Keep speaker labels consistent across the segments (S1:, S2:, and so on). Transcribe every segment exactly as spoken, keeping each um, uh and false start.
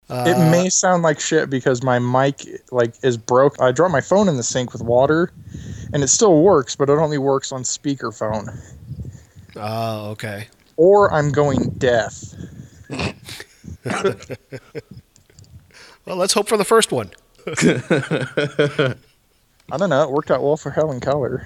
S1: Uh,
S2: it may sound like shit because my mic like is broke. I dropped my phone in the sink with water, and it still works, but it only works on speakerphone.
S1: Oh, okay.
S2: Or I'm going deaf.
S1: Well, let's hope for the first one.
S2: I don't know. It worked out well for Helen Keller.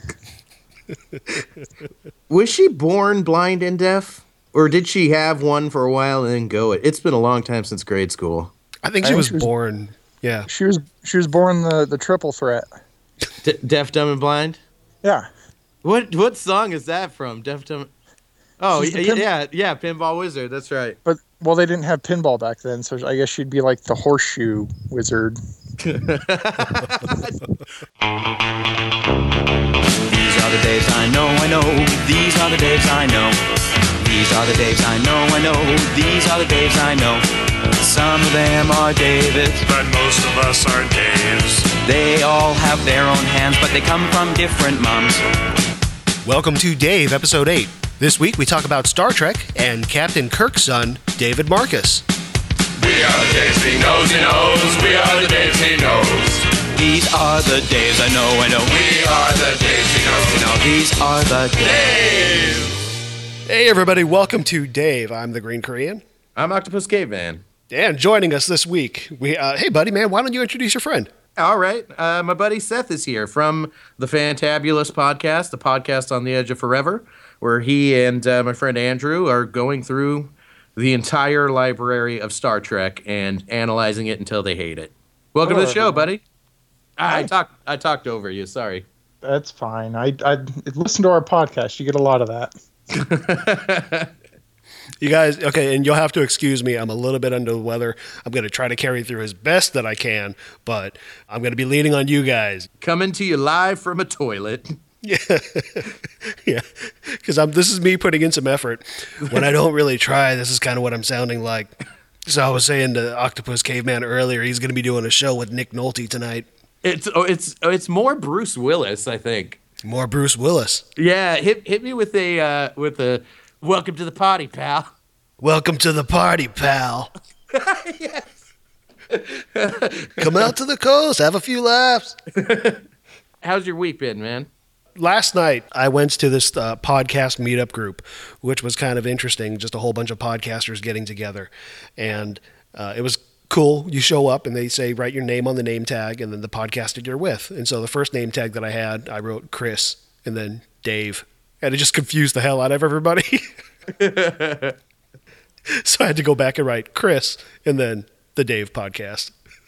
S3: Was she born blind and deaf? Or did she have one for a while and then go it? It's been a long time since grade school.
S1: I think
S2: I
S1: she
S2: think
S1: was
S2: she was-
S1: born. Yeah.
S2: She was she was born the, the triple threat.
S3: D- deaf, dumb, and blind?
S2: Yeah.
S3: What what song is that from? Deaf, dumb... Oh,
S2: She's
S3: yeah,
S2: the pin-
S3: yeah, yeah, Pinball Wizard. That's right.
S2: But, well, they didn't have pinball back then, so I guess she'd be like the horseshoe wizard.
S4: These are the Daves I know, I know. These are the Daves I know. These are the Daves I know, I know. These are the Daves I know. Some of them are Davids,
S5: but most of us are Daves.
S4: They all have their own hands, but they come from different moms.
S1: Welcome to Dave, Episode eight. This week we talk about Star Trek and Captain Kirk's son, David Marcus.
S5: We are the Daves he knows, he knows. We are the Daves he knows.
S4: These are the Daves I know, I know.
S5: We are the Daves he knows.
S4: You know, these are the
S5: Daves.
S1: Hey everybody, welcome to Dave. I'm the Green Korean.
S3: I'm Octopus Caveman.
S1: And joining us this week, we uh, hey buddy man, why don't you introduce your friend?
S3: All right. Uh, my buddy Seth is here from the Fantabulous Podcast, the podcast on the edge of forever, where he and uh, my friend Andrew are going through the entire library of Star Trek and analyzing it until they hate it. Welcome
S2: Hello,
S3: to the show,
S2: everyone.
S3: buddy. I, I talked I talked over you. Sorry.
S2: That's fine. I, I listen to our podcast. You get a lot of that.
S1: You guys, okay, and you'll have to excuse me. I'm a little bit under the weather. I'm going to try to carry through as best that I can, but I'm going to be leaning on you guys.
S3: Coming to you live from a toilet.
S1: Yeah, yeah, because I'm. This is me putting in some effort. When I don't really try, this is kind of what I'm sounding like. So I was saying to Octopus Caveman earlier, he's going to be doing a show with Nick Nolte tonight.
S3: It's oh, it's oh, it's more Bruce Willis, I think.
S1: More Bruce Willis.
S3: Yeah, hit hit me with a uh, with a welcome to the party, pal.
S1: Welcome to the party, pal.
S3: Yes.
S1: Come out to the coast, have a few laughs.
S3: How's your week been, man?
S1: Last night, I went to this uh, podcast meetup group, which was kind of interesting. Just a whole bunch of podcasters getting together. And uh, it was cool. You show up and they say, write your name on the name tag and then the podcast that you're with. And so the first name tag that I had, I wrote Chris and then Dave. And it just confused the hell out of everybody. So I had to go back and write Chris and then the Dave podcast.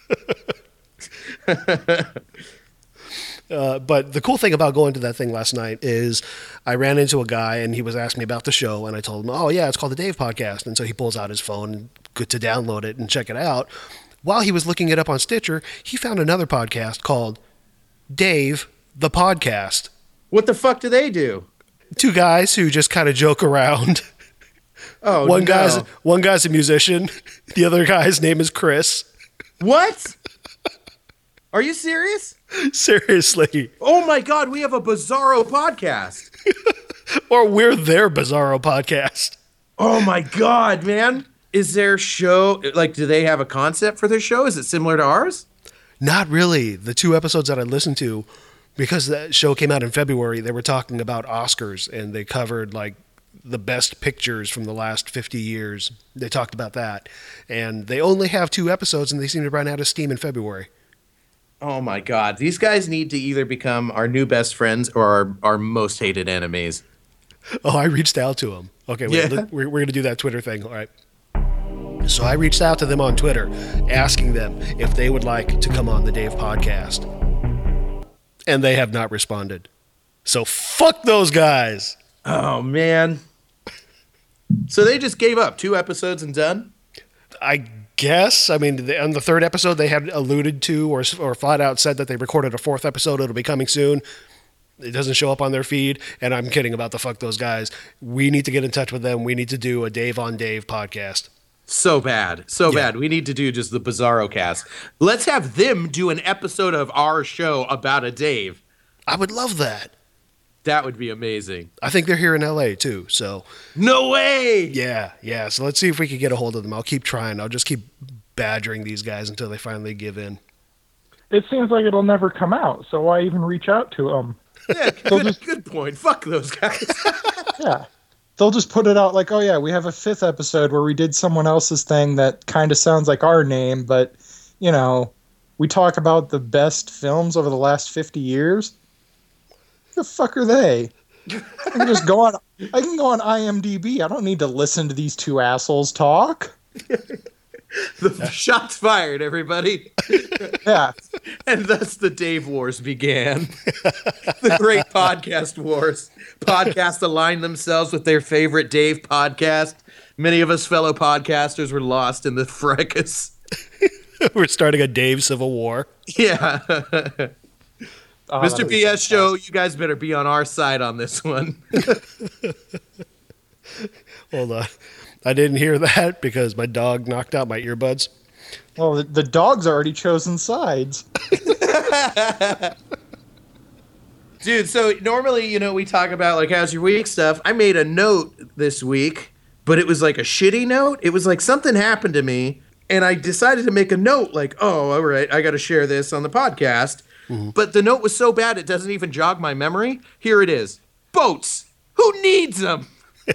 S1: Uh, but the cool thing about going to that thing last night is I ran into a guy and he was asking me about the show and I told him, oh yeah, it's called the Dave Podcast. And so he pulls out his phone and good to download it and check it out. While he was looking it up on Stitcher, he found another podcast called Dave the Podcast.
S3: What the fuck do they do?
S1: Two guys who just kind of joke around.
S3: Oh,
S1: one
S3: no.
S1: guy's one guy's a musician. The other guy's name is Chris.
S3: What? Are you serious?
S1: Seriously.
S3: Oh my God, we have a Bizarro podcast.
S1: Or we're their Bizarro podcast.
S3: Oh my God, man. Is their show, like, do they have a concept for their show? Is it similar to ours?
S1: Not really. The two episodes that I listened to, because that show came out in February, they were talking about Oscars and they covered like the best pictures from the last fifty years. They talked about that. And they only have two episodes and they seem to run out of steam in February.
S3: Oh my God. These guys need to either become our new best friends or our, our most hated enemies.
S1: Oh, I reached out to them. Okay, wait,
S3: Yeah.
S1: let- we're, we're going to do that Twitter thing. All right. So I reached out to them on Twitter, asking them if they would like to come on the Dave podcast. And they have not responded. So fuck those guys.
S3: Oh, man. So they just gave up. Two episodes and done?
S1: I guess. I mean, the, on the third episode, they had alluded to or, or flat out said that they recorded a fourth episode. It'll be coming soon. It doesn't show up on their feed. And I'm kidding about the fuck those guys. We need to get in touch with them. We need to do a Dave on Dave podcast.
S3: So bad. So
S1: Yeah.
S3: bad. We need to do just the Bizarro cast. Let's have them do an episode of our show about a Dave.
S1: I would love that.
S3: That would be amazing.
S1: I think they're here in L A too. So
S3: No way!
S1: yeah, yeah. So let's see if we can get a hold of them. I'll keep trying. I'll just keep badgering these guys until they finally give in.
S2: It seems like it'll never come out, so why even reach out to them?
S3: Yeah, good, just, good point. Fuck those guys.
S2: Yeah. They'll just put it out like, oh yeah, we have a fifth episode where we did someone else's thing that kind of sounds like our name, but, you know, we talk about the best films over the last fifty years. The fuck are they? I can just go on. I can go on IMDb. I don't need to listen to these two assholes talk.
S3: The shots fired, everybody.
S2: Yeah.
S3: And thus the Dave Wars began. The great podcast wars. Podcasts aligned themselves with their favorite Dave podcast. Many of us fellow podcasters were lost in the fracas.
S1: We're starting a Dave Civil War.
S3: Yeah.
S2: Oh,
S3: Mister B S Show, you guys better be on our side on this one.
S1: Hold on. I didn't hear that because my dog knocked out my earbuds.
S2: Well, the, the dog's already chosen sides.
S3: Dude, so normally, you know, we talk about, like, how's your week stuff. I made a note this week, but it was like a shitty note. It was like something happened to me, and I decided to make a note like, oh, all right, I got to share this on the podcast. Mm-hmm. But the note was so bad it doesn't even jog my memory. Here it is. Boats. Who needs them?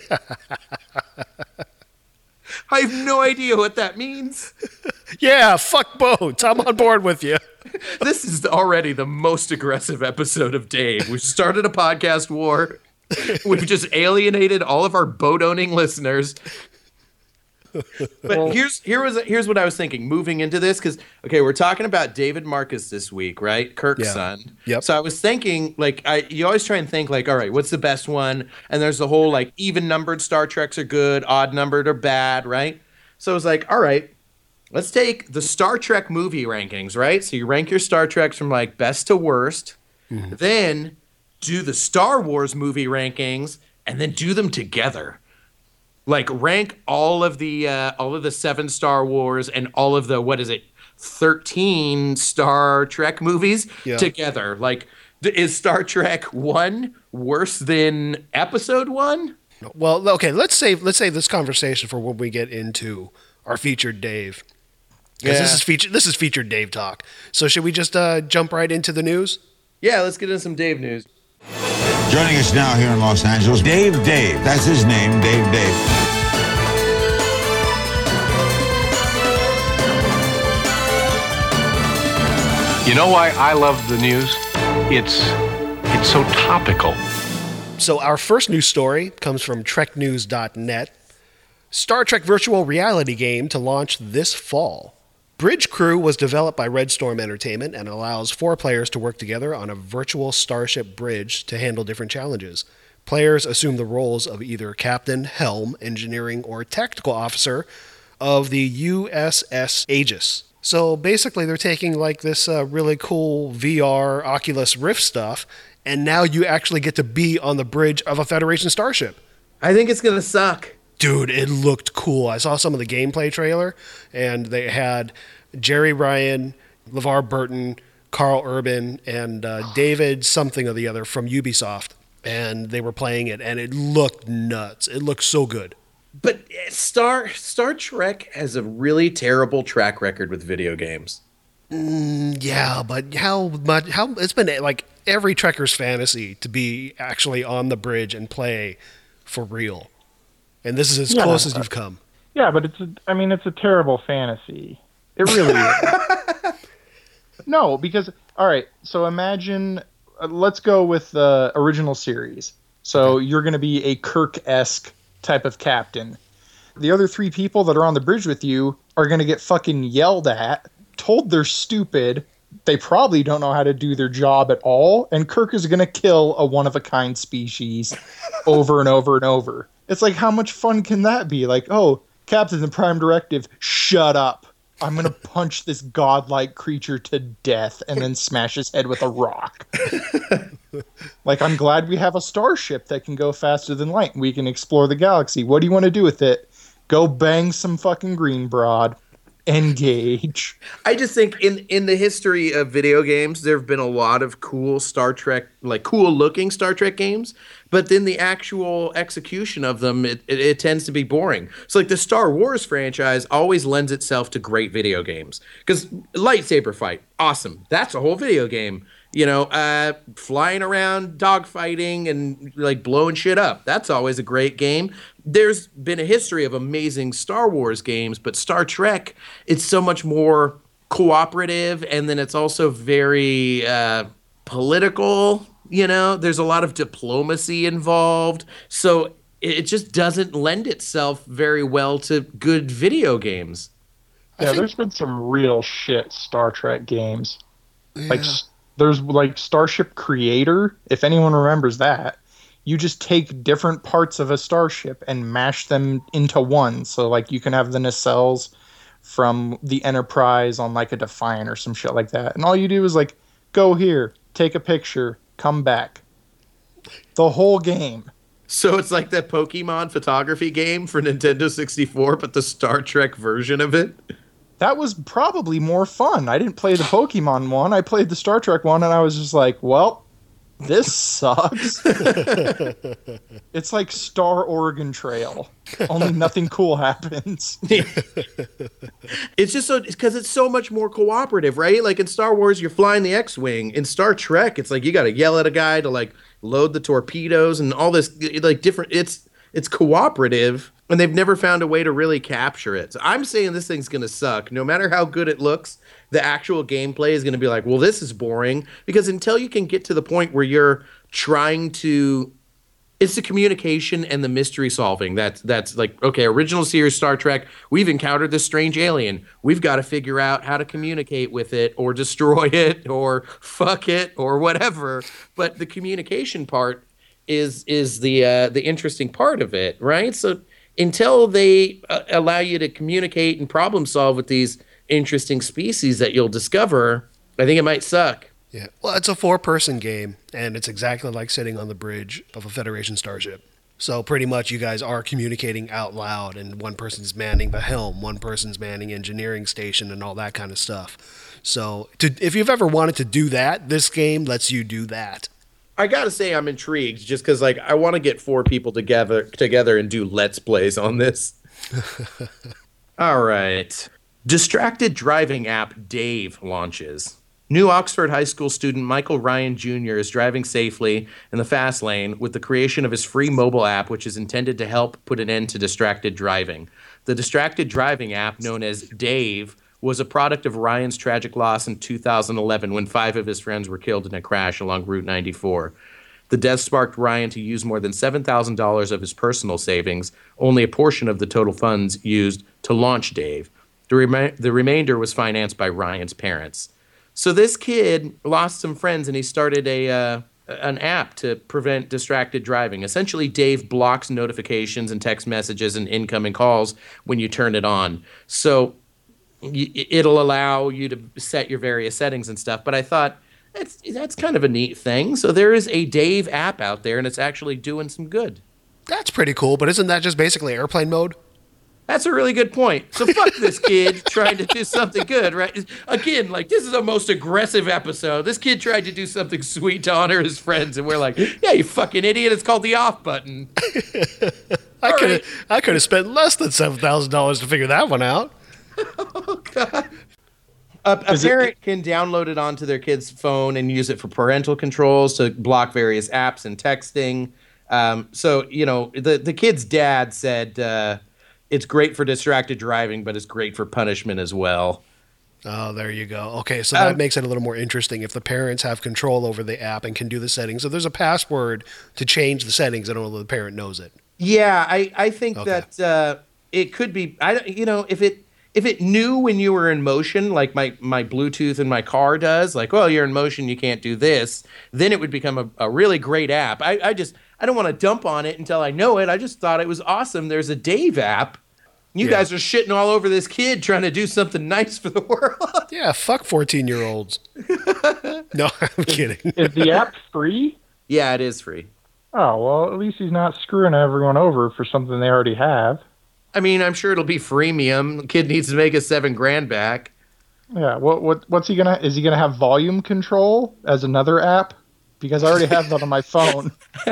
S3: I have no idea what that means.
S1: Yeah, fuck boats. I'm on board with you.
S3: This is already the most aggressive episode of Dave. We've started a podcast war. We've just alienated all of our boat-owning listeners. But well, here's here was here's what I was thinking moving into this, because okay, we're talking about David Marcus this week, right? Kirk's
S1: yeah.
S3: son.
S1: Yep.
S3: So I was thinking, like, I you always try and think like, all right, what's the best one? And there's the whole like even numbered Star Treks are good, odd numbered are bad, right? So I was like, all right, let's take the Star Trek movie rankings, right? So you rank your Star Treks from like best to worst, mm-hmm. then do the Star Wars movie rankings, and then do them together. Like rank all of the uh, all of the seven Star Wars and all of the what is it, thirteen Star Trek movies yeah. together. Like, is Star Trek one worse than Episode One?
S1: Well, okay. Let's save let's save this conversation for when we get into our featured Dave. Because yeah. this is featured this is featured Dave talk. So should we just uh, jump right into the news?
S3: Yeah, let's get into some Dave news.
S6: Joining us now here in Los Angeles, Dave Dave. That's his name, Dave Dave.
S7: You know why I love the news? It's it's so topical.
S1: So our first news story comes from Trek News dot net. Star Trek virtual reality game to launch this fall. Bridge Crew was developed by Red Storm Entertainment and allows four players to work together on a virtual starship bridge to handle different challenges. Players assume the roles of either captain, helm, engineering, or tactical officer of the U S S Aegis. So basically they're taking like this uh, really cool V R Oculus Rift stuff, and now you actually get to be on the bridge of a Federation starship.
S3: I think it's going to suck.
S1: Dude, it looked cool. I saw some of the gameplay trailer, and they had Jerry Ryan, LeVar Burton, Carl Urban, and uh, David something or the other from Ubisoft, and they were playing it, and it looked nuts. It looked so good.
S3: But Star Star Trek has a really terrible track record with video games.
S1: Mm, yeah, but how much? How it's been like every Trekker's fantasy to be actually on the bridge and play for real. And this is as yeah, close as you've come.
S2: Yeah, but it's a, I mean, it's a terrible fantasy. It really is. No, because, all right, so imagine, uh, let's go with the original series. So okay. You're going to be a Kirk-esque type of captain. The other three people that are on the bridge with you are going to get fucking yelled at, told they're stupid, they probably don't know how to do their job at all, and Kirk is going to kill a one-of-a-kind species over and over and over. It's like, how much fun can that be? Like, oh, Captain, the Prime Directive, shut up. I'm going to punch this godlike creature to death and then smash his head with a rock. Like, I'm glad we have a starship that can go faster than light. We can explore the galaxy. What do you want to do with it? Go bang some fucking green broad. Engage.
S3: I just think in in the history of video games, there have been a lot of cool Star Trek, like cool looking Star Trek games, but then the actual execution of them, it, it, it tends to be boring. So like the Star Wars franchise always lends itself to great video games because lightsaber fight, awesome. That's a whole video game. You know, uh, flying around, dogfighting, and like blowing shit up. That's always a great game. There's been a history of amazing Star Wars games, but Star Trek, it's so much more cooperative, and then it's also very uh, political. You know, there's a lot of diplomacy involved. So it just doesn't lend itself very well to good video games.
S2: Yeah, think... there's been some real shit Star Trek games.
S1: Yeah.
S2: Like... There's like Starship Creator, if anyone remembers that. You just take different parts of a starship and mash them into one. So like you can have the nacelles from the Enterprise on like a Defiant or some shit like that. And all you do is like go here, take a picture, come back. The whole game.
S3: So it's like that Pokemon photography game for Nintendo sixty-four, but the Star Trek version of it.
S2: That was probably more fun. I didn't play the Pokemon one. I played the Star Trek one, and I was just like, well, this sucks. It's like Star Oregon Trail. Only nothing cool happens.
S3: It's just so because it's so much more cooperative, right? Like in Star Wars, you're flying the X-Wing. In Star Trek, it's like you got to yell at a guy to like load the torpedoes and all this like different. It's it's cooperative. And they've never found a way to really capture it. So I'm saying this thing's going to suck. No matter how good it looks, the actual gameplay is going to be like, well, this is boring. Because until you can get to the point where you're trying to... It's the communication and the mystery solving. That's, that's like, okay, original series Star Trek, we've encountered this strange alien. We've got to figure out how to communicate with it or destroy it or fuck it or whatever. But the communication part is is the uh, the interesting part of it, right? So... Until they uh, allow you to communicate and problem solve with these interesting species that you'll discover, I think it might suck.
S1: Yeah. Well, it's a four-person game, and it's exactly like sitting on the bridge of a Federation starship. So pretty much you guys are communicating out loud, and one person's manning the helm, one person's manning engineering station, and all that kind of stuff. So to, if you've ever wanted to do that, this game lets you do that.
S3: I gotta say I'm intrigued just because like I want to get four people together together and do let's plays on this. All right. Distracted driving app Dave launches. New Oxford High School student Michael Ryan Junior is driving safely in the fast lane with the creation of his free mobile app, which is intended to help put an end to distracted driving. The distracted driving app, known as Dave, was a product of Ryan's tragic loss in two thousand eleven when five of his friends were killed in a crash along Route ninety-four. The death sparked Ryan to use more than seven thousand dollars of his personal savings, only a portion of the total funds used to launch Dave. The, rem- the remainder was financed by Ryan's parents. So this kid lost some friends and he started a uh, an app to prevent distracted driving. Essentially, Dave blocks notifications and text messages and incoming calls when you turn it on. So it'll allow you to set your various settings and stuff. But I thought that's that's kind of a neat thing. So there is a Dave app out there, and it's actually doing some good.
S1: That's pretty cool. But isn't that just basically airplane mode?
S3: That's a really good point. So fuck this kid trying to do something good, right? Again, like this is a most aggressive episode. This kid tried to do something sweet to honor his friends, and we're like, yeah, you fucking idiot. It's called the off button.
S1: I could right. I could have spent less than seven thousand dollars to figure that one out.
S3: Oh, God. A, a parent it, can download it onto their kid's phone and use it for parental controls to block various apps and texting. Um, so, you know, the, the kid's dad said uh, it's great for distracted driving, but it's great for punishment as well.
S1: Oh, there you go. Okay, so that um, makes it a little more interesting if the parents have control over the app and can do the settings. So there's a password to change the settings. I don't know if the parent knows it.
S3: Yeah, I, I think
S1: okay.
S3: that uh, it could be, I you know, if it if it knew when you were in motion, like my, my Bluetooth in my car does, like, well, you're in motion, you can't do this, then it would become a, a really great app. I, I just, I don't want to dump on it until I know it. I just thought it was awesome. There's a Dave app. You yeah. guys are shitting all over this kid trying to do something nice for the world.
S1: Yeah, fuck fourteen-year-olds. No, I'm kidding.
S2: Is the app free?
S3: Yeah, it is free.
S2: Oh, well, at least he's not screwing everyone over for something they already have.
S3: I mean, I'm sure it'll be freemium. The kid needs to make his seven grand back.
S2: Yeah. What what what's he gonna? Is he gonna have volume control as another app? Because I already have that on my phone.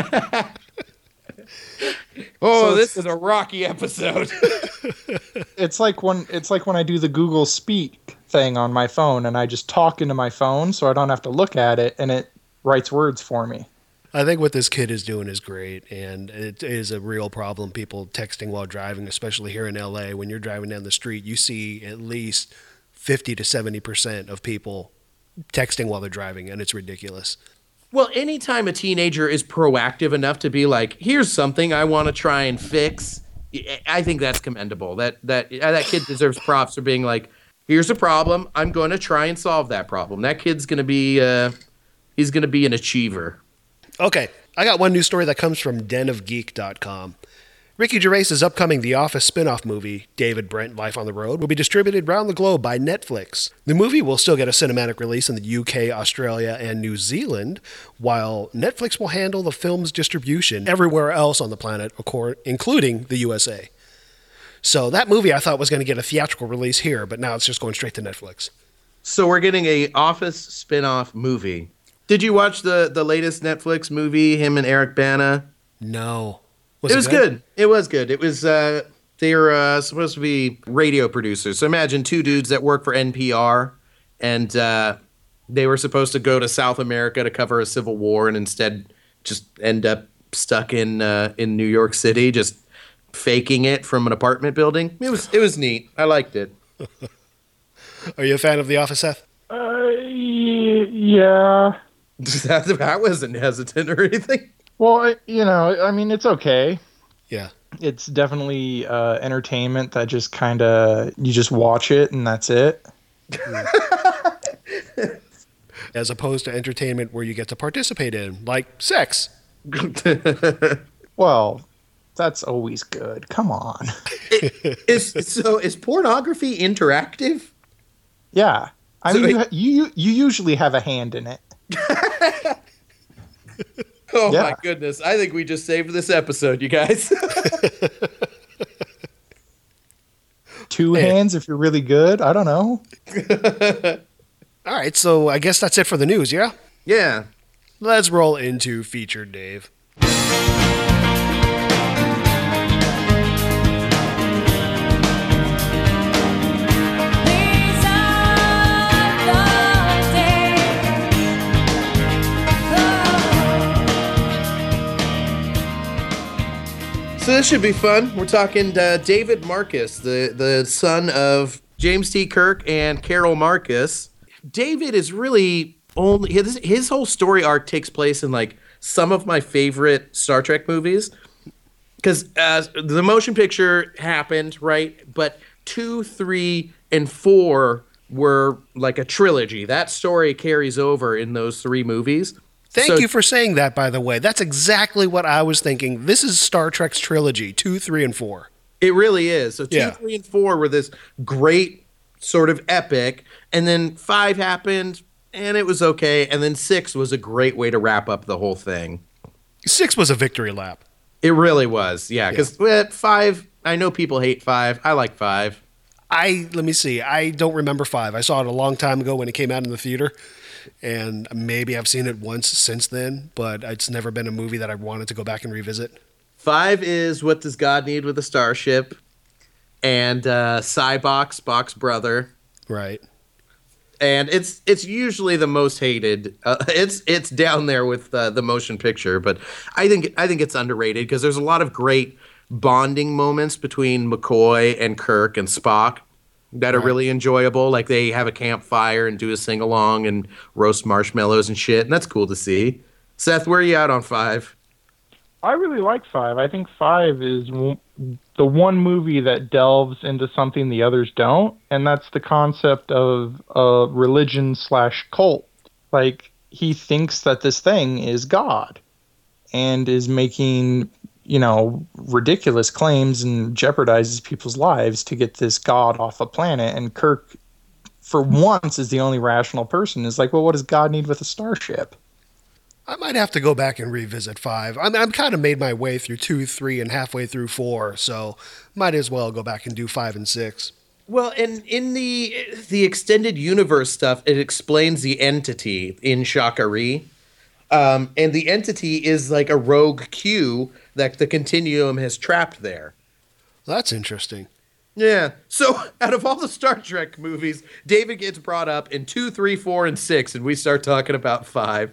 S3: Oh,
S2: So
S3: this is a rocky episode.
S2: It's like when it's like when I do the Google Speak thing on my phone, and I just talk into my phone, so I don't have to look at it, and it writes words for me.
S1: I think what this kid is doing is great, and it is a real problem. People texting while driving, especially here in L A. When you're driving down the street, you see at least fifty to seventy percent of people texting while they're driving, and it's ridiculous.
S3: Well, anytime a teenager is proactive enough to be like, here's something I want to try and fix, I think that's commendable. That that that kid deserves props for being like, here's a problem, I'm going to try and solve that problem. That kid's going to be, uh, he's going to be an achiever.
S1: Okay, I got one news story that comes from den of geek dot com. Ricky Gervais's upcoming The Office spin-off movie, David Brent Life on the Road, will be distributed around the globe by Netflix. The movie will still get a cinematic release in the U K, Australia, and New Zealand, while Netflix will handle the film's distribution everywhere else on the planet, including the U S A. So that movie I thought was going to get a theatrical release here, but now it's just going straight to Netflix.
S3: So we're getting a Office spin-off movie. Did you watch the, the latest Netflix movie, him and Eric Bana?
S1: No. Was
S3: it
S1: it
S3: was
S1: good?
S3: good? It was good. It was, uh, they were uh, supposed to be radio producers. So imagine two dudes that work for N P R, and uh, they were supposed to go to South America to cover a civil war, and instead just end up stuck in uh, in New York City, just faking it from an apartment building. It was it was neat. I liked it.
S1: Are you a fan of The Office, Seth?
S2: Uh, y- yeah.
S3: I wasn't hesitant or anything.
S2: Well, I- you know, I mean, it's okay.
S1: Yeah.
S2: It's definitely uh, entertainment that just kind of, you just watch it and that's it.
S1: As opposed to entertainment where you get to participate in, like sex.
S2: Well, that's always good. Come on.
S3: Is so is pornography interactive?
S2: Yeah. I
S3: So
S2: mean, you,
S3: it-
S2: ha- you you usually have a hand in it.
S3: Oh
S2: Yeah.
S3: my goodness. I think we just saved this episode, you guys.
S2: Two
S1: Hey.
S2: hands if you're really good. I don't know.
S1: All right, so I guess that's it for the news, yeah?
S3: Yeah.
S1: Let's roll into Featured Dave.
S8: These are the days.
S3: So this should be fun. We're talking uh, David Marcus, the, the son of James T. Kirk and Carol Marcus. David is really only his, his whole story arc takes place in like some of my favorite Star Trek movies. Because uh, the motion picture happened, right? But two, three, and four were like a trilogy. That story carries over in those three movies.
S1: Thank
S3: So-
S1: you for saying that, by the way. That's exactly what I was thinking. This is Star Trek's trilogy, two, three, and four.
S3: It really is. So two,
S1: Yeah.
S3: three, and four were this great sort of epic, and then five happened, and it was okay, and then six was a great way to wrap up the whole thing.
S1: Six was a victory lap.
S3: It really was, yeah. Because five, I know people hate five. I like five.
S1: I let me see. I don't remember five. I saw it a long time ago when it came out in the theater, and maybe I've seen it once since then. But it's never been a movie that I wanted to go back and revisit.
S3: Five is What Does God Need with a Starship, and uh, Cybox, Spock's brother.
S1: Right.
S3: And it's it's usually the most hated. Uh, it's it's down there with uh, the motion picture, but I think I think it's underrated because there's a lot of great bonding moments between McCoy and Kirk and Spock that are really enjoyable. Like they have a campfire and do a sing along and roast marshmallows and shit, and that's cool to see. Seth, where are you at on five?
S2: I really like five. I think five is w- the one movie that delves into something the others don't, and that's the concept of a religion slash cult. Like, he thinks that this thing is God and is making, you know, ridiculous claims and jeopardizes people's lives to get this God off a planet. And Kirk, for once, is the only rational person, is like, well, what does God need with a starship?
S1: I might have to go back and revisit five. I'm, I'm kind of made my way through two, three, and halfway through four, so might as well go back and do five and six.
S3: Well, and in the the extended universe stuff, it explains the entity in Shakari. Um, and the entity is like a rogue Q that the Continuum has trapped there.
S1: That's interesting.
S3: Yeah. So out of all the Star Trek movies, David gets brought up in two, three, four, and six, and we start talking about five.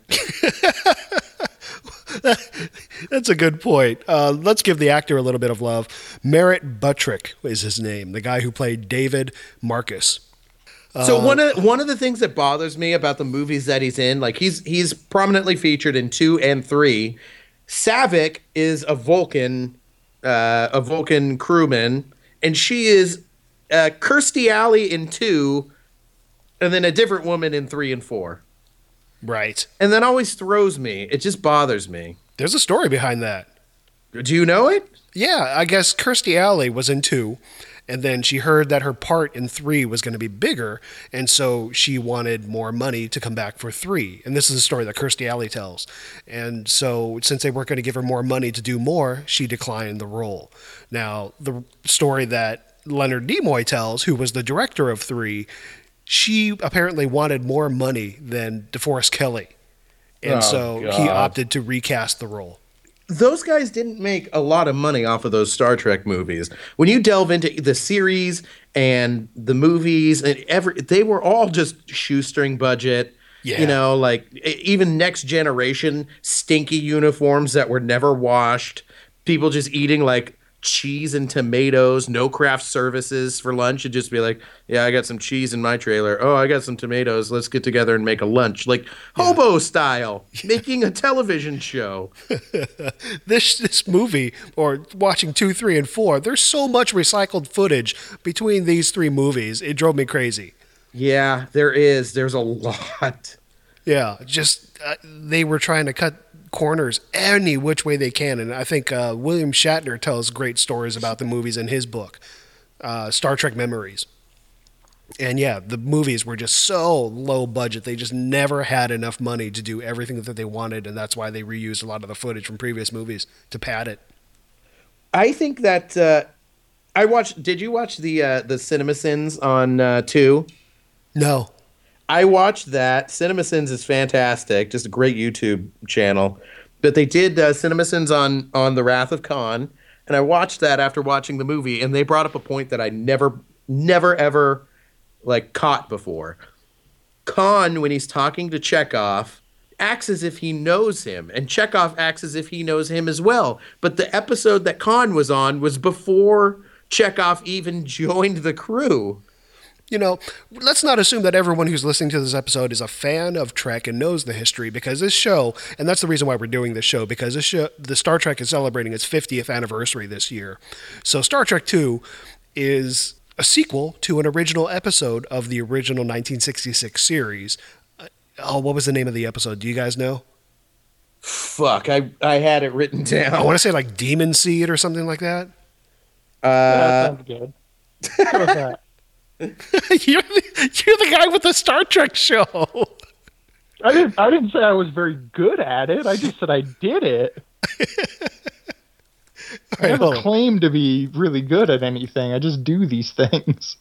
S1: That's a good point. Uh, let's give the actor a little bit of love. Merritt Buttrick is his name, the guy who played David Marcus.
S3: So one of one of the things that bothers me about the movies that he's in, like he's he's prominently featured in two and three. Saavik is a Vulcan, uh, a Vulcan crewman, and she is uh, Kirstie Alley in two, and then a different woman in three and four.
S1: Right.
S3: And that always throws me. It just bothers me.
S1: There's a story behind that.
S3: Do you know it?
S1: Yeah, I guess Kirstie Alley was in two, and then she heard that her part in three was going to be bigger, and so she wanted more money to come back for three. And this is a story that Kirstie Alley tells. And so since they weren't going to give her more money to do more, she declined the role. Now, the story that Leonard Nimoy tells, who was the director of three, she apparently wanted more money than DeForest Kelley. And
S3: Oh,
S1: so
S3: God.
S1: he opted to recast the role.
S3: Those guys didn't make a lot of money off of those Star Trek movies. When you delve into the series and the movies, and every, they were all just shoestring budget.
S1: Yeah.
S3: You know, like e- even Next Generation, stinky uniforms that were never washed. People just eating like cheese and tomatoes, no craft services for lunch. It'd just be like, yeah, I got some cheese in my trailer. Oh, I got some tomatoes. Let's get together and make a lunch. Like hobo style, making a television show.
S1: this this movie, or watching two, three, and four, there's so much recycled footage between these three movies. It drove me crazy.
S3: Yeah, there is. There's a lot.
S1: Yeah, just uh, they were trying to cut corners any which way they can, and I think uh, William Shatner tells great stories about the movies in his book, uh, Star Trek Memories. And yeah, the movies were just so low budget. They just never had enough money to do everything that they wanted, and that's why they reused a lot of the footage from previous movies to pad it.
S3: I think that uh, I watched. Did you watch the uh, the CinemaSins on uh, two?
S1: No.
S3: I watched that. CinemaSins is fantastic. Just a great YouTube channel. But they did uh, CinemaSins on on the Wrath of Khan, and I watched that after watching the movie, and they brought up a point that I never, never, ever like caught before. Khan, when he's talking to Chekhov, acts as if he knows him, and Chekhov acts as if he knows him as well. But the episode that Khan was on was before Chekhov even joined the crew.
S1: You know, let's not assume that everyone who's listening to this episode is a fan of Trek and knows the history, because this show, and that's the reason why we're doing this show, because this show, the Star Trek is celebrating its fiftieth anniversary this year. So Star Trek two is a sequel to an original episode of the original nineteen sixty-six series. Uh, oh, what was the name of the episode? Do you guys know?
S3: Fuck, I, I had it written down.
S1: I want to say like Demon Seed or something like that.
S2: Yeah,
S3: Uh,
S2: that sounds good. How was that?
S1: you're, the, you're the guy with the Star Trek show.
S2: I didn't. I didn't say I was very good at it. I just said I did it. I never
S1: well.
S2: claim to be really good at anything. I just do these things.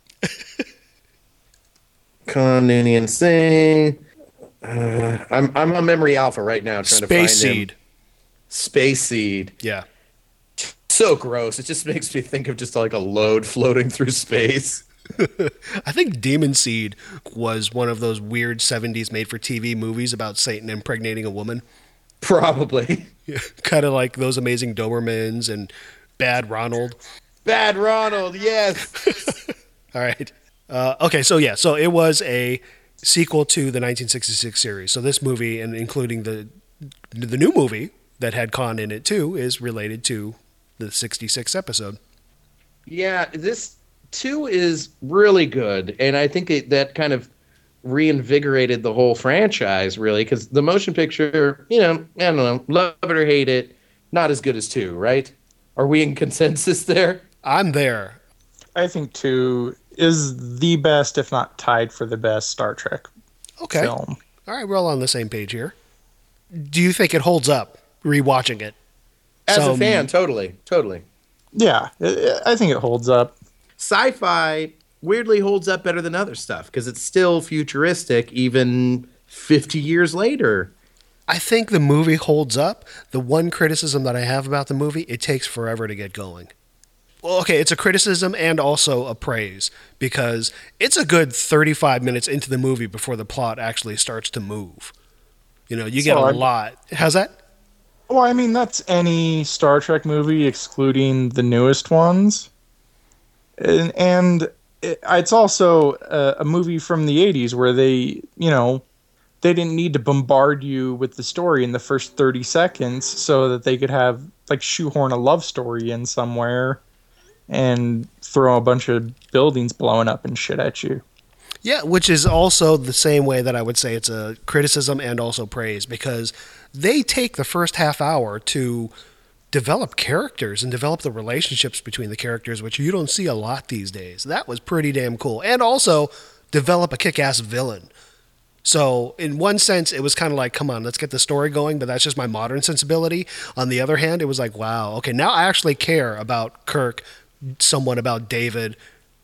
S3: Khan Noonien Singh. Uh, I'm I'm on Memory Alpha right now trying to find
S1: Space
S3: him.
S1: Seed.
S3: Space Seed.
S1: Yeah.
S3: So gross. It just makes me think of just like a load floating through space.
S1: I think Demon Seed was one of those weird seventies made-for-T V movies about Satan impregnating a woman.
S3: Probably.
S1: Yeah. Kind of like Those Amazing Dobermans and Bad Ronald.
S3: Bad Ronald, yes.
S1: All right. Uh, okay, so yeah, so it was a sequel to the nineteen sixty-six series. So this movie, and including the the new movie that had Khan in it too, is related to the sixty-six episode.
S3: Yeah, this two is really good, and I think it, that kind of reinvigorated the whole franchise, really, because the motion picture, you know, I don't know, love it or hate it, not as good as two, right? Are we in consensus there?
S1: I'm there.
S2: I think two is the best, if not tied for the best Star Trek
S1: Okay.
S2: film.
S1: All right, we're all on the same page here. do you think it holds up rewatching it?
S3: As
S1: Some-
S3: a fan, totally, totally.
S2: Yeah, I I think it holds up.
S3: Sci-fi weirdly holds up better than other stuff because it's still futuristic even fifty years later.
S1: I think the movie holds up. The one criticism that I have about the movie, it takes forever to get going. Well, okay, it's a criticism and also a praise because it's a good thirty-five minutes into the movie before the plot actually starts to move. You know, you get
S2: So
S1: a
S2: I'm-
S1: lot. How's that?
S2: Well, I mean, that's any Star Trek movie excluding the newest ones. And, and it, it's also a, a movie from the eighties where they, you know, they didn't need to bombard you with the story in the first thirty seconds so that they could have, like, shoehorn a love story in somewhere and throw a bunch of buildings blowing up and shit at you.
S1: Yeah, which is also the same way that I would say it's a criticism and also praise because they take the first half hour to develop characters and develop the relationships between the characters, which you don't see a lot these days. That was pretty damn cool. And also develop a kick-ass villain. So in one sense, it was kind of like, come on, let's get the story going, but that's just my modern sensibility. On the other hand, it was like, wow, okay, now I actually care about Kirk, somewhat about David,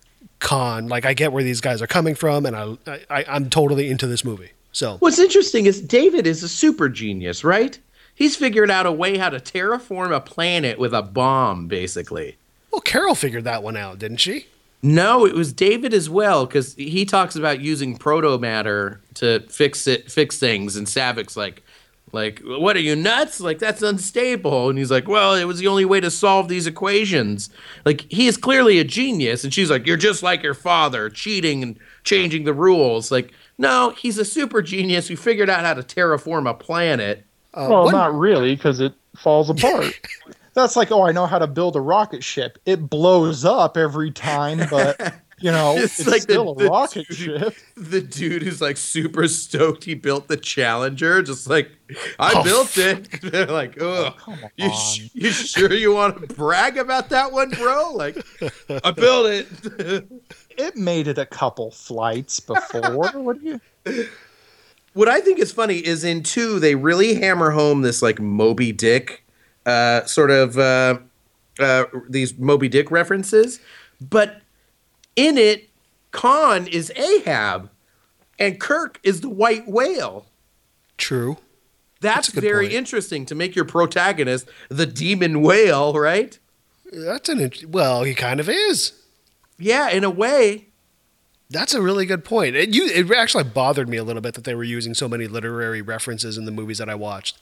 S1: Khan. Like, I get where these guys are coming from, and I, I, I'm totally into this movie. So
S3: What's interesting is David is a super genius, right? He's figured out a way how to terraform a planet with a bomb, basically.
S1: Well, Carol figured that one out, didn't she?
S3: No, it was David as well, because he talks about using proto matter to fix it, fix things, and Savik's like, like, what are you nuts? Like, that's unstable. And he's like, well, it was the only way to solve these equations. Like, he is clearly a genius. And she's like, you're just like your father, cheating and changing the rules. Like, no, he's a super genius who figured out how to terraform a planet.
S1: Uh,
S2: Well,
S1: one-
S2: not really, because it falls apart. That's like, oh, I know how to build a rocket ship. It blows up every time, but, you know,
S3: It's
S2: it's,
S3: like the-
S2: still
S3: the
S2: a rocket
S3: dude-
S2: ship.
S3: The dude who's like super stoked he built the Challenger, just like, I
S1: Oh,
S3: built it. They're like, oh,
S2: Come
S3: you,
S2: on.
S3: sh- you sure you want to brag about that one, bro? Like, I built it.
S2: It made it a couple flights before. What do you?
S3: What I think is funny is in two, they really hammer home this like Moby Dick uh, sort of uh, uh, these Moby Dick references, but in it, Khan is Ahab, and Kirk is the white whale.
S1: True.
S3: That's,
S1: That's a good
S3: very
S1: point.
S3: interesting to make your protagonist the demon whale, right?
S1: That's an int- well, he kind of is.
S3: Yeah, in a way.
S1: That's a really good point. It, you, it actually bothered me a little bit that they were using so many literary references in the movies that I watched.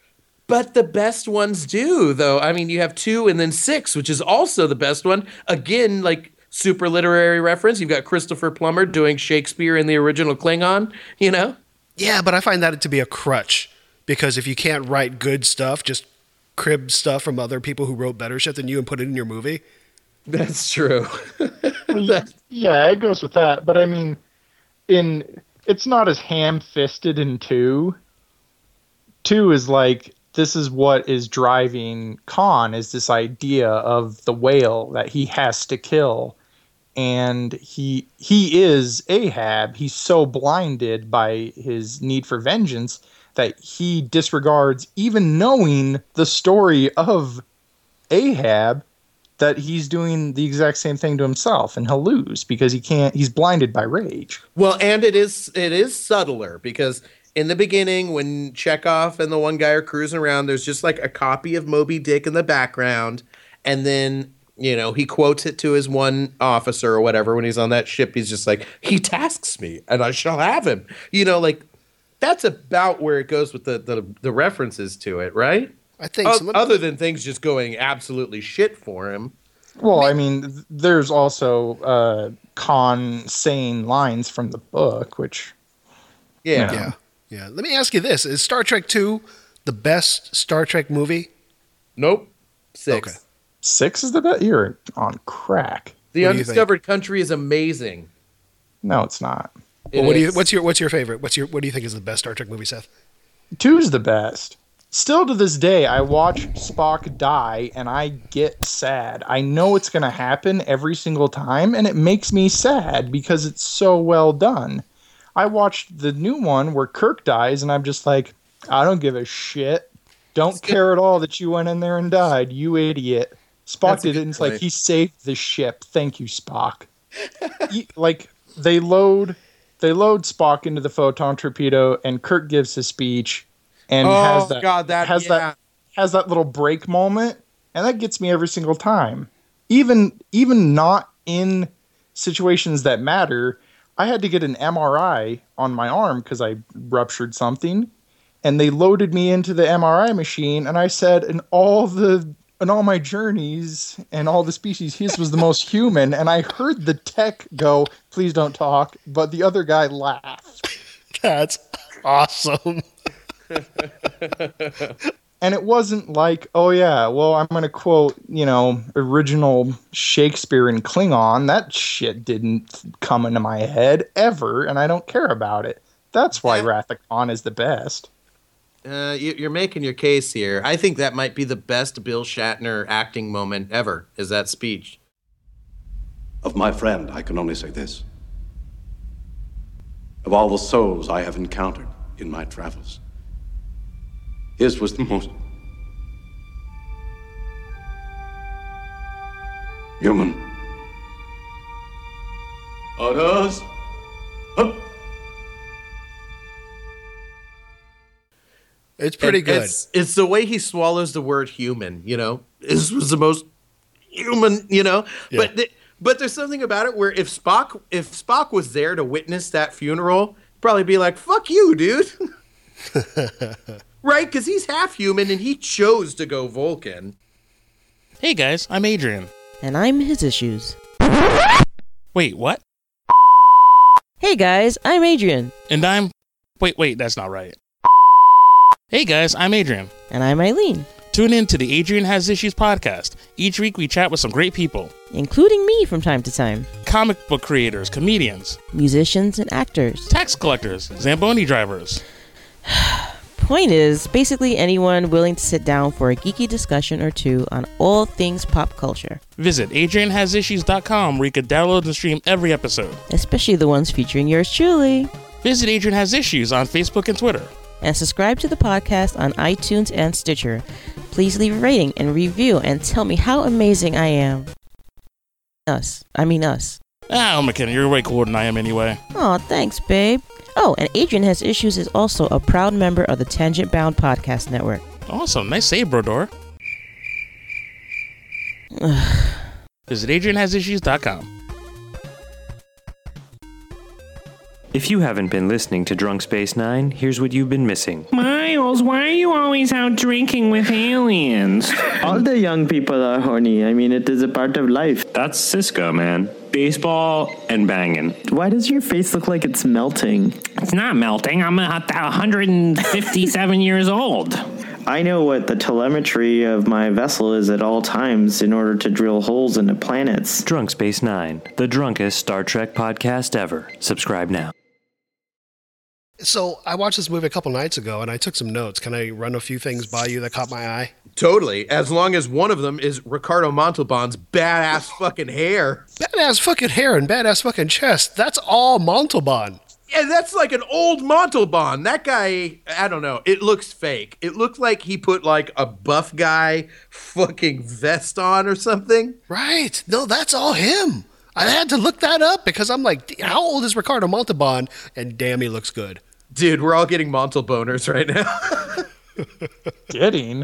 S3: But the best ones do, though. I mean, you have two and then six, which is also the best one. Again, like super literary reference. You've got Christopher Plummer doing Shakespeare in the original Klingon, you know?
S1: Yeah, but I find that to be a crutch because if you can't write good stuff, just crib stuff from other people who wrote better shit than you and put it in your movie.
S3: That's true.
S2: Yeah, it goes with that. But I mean, in it's not as ham-fisted in two. Two is like, this is what is driving Khan, is this idea of the whale that he has to kill. And he he is Ahab. He's so blinded by his need for vengeance that he disregards even knowing the story of Ahab, that he's doing the exact same thing to himself, and he'll lose because he can't. He's blinded by rage.
S3: Well, and it is it is subtler because in the beginning, when Chekhov and the one guy are cruising around, there's just like a copy of Moby Dick in the background, and then you know he quotes it to his one officer or whatever when he's on that ship. He's just like, he tasks me, and I shall have him. You know, like that's about where it goes with the the, the references to it, right?
S1: I think
S3: O-
S1: so. Let me-
S3: other than things just going absolutely shit for him.
S2: Well, I mean, th- there's also uh, Khan saying lines from the book, which
S3: Yeah.
S1: Yeah. Yeah. Let me ask you this. Is Star Trek two the best Star Trek movie?
S3: Nope. Six.
S1: Okay.
S2: six is the best. You're on crack.
S3: The
S1: What do you
S3: Undiscovered Country is amazing.
S2: No, it's not.
S1: Well,
S3: It
S1: what do you,
S3: is.
S1: what's your what's your favorite? What's your what do you think is the best Star Trek movie, Seth?
S2: Two is the best. Still to this day, I watch Spock die and I get sad. I know it's going to happen every single time, and it makes me sad because it's so well done. I watched the new one where Kirk dies, and I'm just like, I don't give a shit. Don't care at all that you went in there and died, you idiot. Spock
S3: That's a
S2: did it,
S3: good
S2: and it's
S3: point.
S2: like, he saved the ship. Thank you, Spock. He- like, they load they load Spock into the photon torpedo, and Kirk gives his speech, and
S3: Oh,
S2: has that,
S3: God, that-
S2: has
S3: yeah.
S2: that has that little break moment, and that gets me every single time. Even even not in situations that matter, I had to get an M R I on my arm because I ruptured something, and they loaded me into the M R I machine, and I said, in all the in all my journeys and all the species, his was the most human, and I heard the tech go, "Please don't talk," but the other guy laughed.
S1: That's awesome.
S2: And it wasn't like, oh yeah, well, I'm going to quote, you know, original Shakespeare in Klingon. That shit didn't come into my head ever, and I don't care about it. That's why Wrath of Khan is the best.
S3: Uh, you, you're making your case here. I think that might be the best Bill Shatner acting moment ever, is that speech.
S9: Of my friend, I can only say this. Of all the souls I have encountered in my travels, his was the most human. Others? Huh?
S1: It's pretty
S3: And
S1: good.
S3: It's, it's the way he swallows the word human, you know? This was the most human, you know?
S1: Yeah.
S3: But th- but there's something about it where if Spock if Spock was there to witness that funeral, he'd probably be like, fuck you, dude. Right? Because he's half human and he chose to go Vulcan.
S10: Hey guys, I'm Adrian.
S11: And I'm his issues.
S10: Wait, what?
S11: Hey guys, I'm Adrian.
S10: And I'm... Wait, wait, that's not right. Hey guys, I'm Adrian.
S11: And I'm Eileen.
S10: Tune in to the Adrian Has Issues podcast. Each week we chat with some great people.
S11: Including me from time to time.
S10: Comic book creators, comedians,
S11: Musicians and actors.
S10: tax collectors, Zamboni drivers.
S11: Point is, basically anyone willing to sit down for a geeky discussion or two on all things pop culture.
S10: Visit adrian has issues dot com where you can download and stream every episode.
S11: Especially the ones featuring yours truly.
S10: Visit Adrian Has Issues on Facebook and Twitter.
S11: And subscribe to the podcast on iTunes and Stitcher. Please leave a rating and review and tell me how amazing I am. Us. I mean us.
S10: Ah, McKenna, you're way cooler than I am anyway.
S11: Aw, thanks, babe. Oh, and Adrian Has Issues is also a proud member of the Tangent Bound Podcast Network.
S10: Awesome, nice save, Brodor. Visit adrian has issues dot com.
S12: If you haven't been listening to Drunk Space Nine, here's what you've been missing.
S13: Miles, why are you always out drinking with aliens?
S14: All the young people are horny. I mean, it is a part of life.
S12: That's Cisco, man. Baseball and banging.
S14: Why does your face look like it's melting?
S13: It's not melting. I'm one hundred fifty-seven years old.
S14: I know what the telemetry of my vessel is at all times in order to drill holes into planets.
S12: Drunk Space Nine, the drunkest Star Trek podcast ever. Subscribe now.
S1: So I watched this movie a couple nights ago, and I took some notes. Can I run a few things by you that caught my eye?
S3: Totally. As long as one of them is Ricardo Montalban's badass fucking hair.
S1: Badass fucking hair and badass fucking chest. That's all Montalban.
S3: Yeah, that's like an old Montalban. That guy, I don't know. It looks fake. It looked like he put like a buff guy fucking vest on or something.
S1: Right. No, that's all him. I had to look that up because I'm like, how old is Ricardo Montalban? And damn, he looks good.
S3: Dude, we're all getting Montalboners right now.
S2: Getting?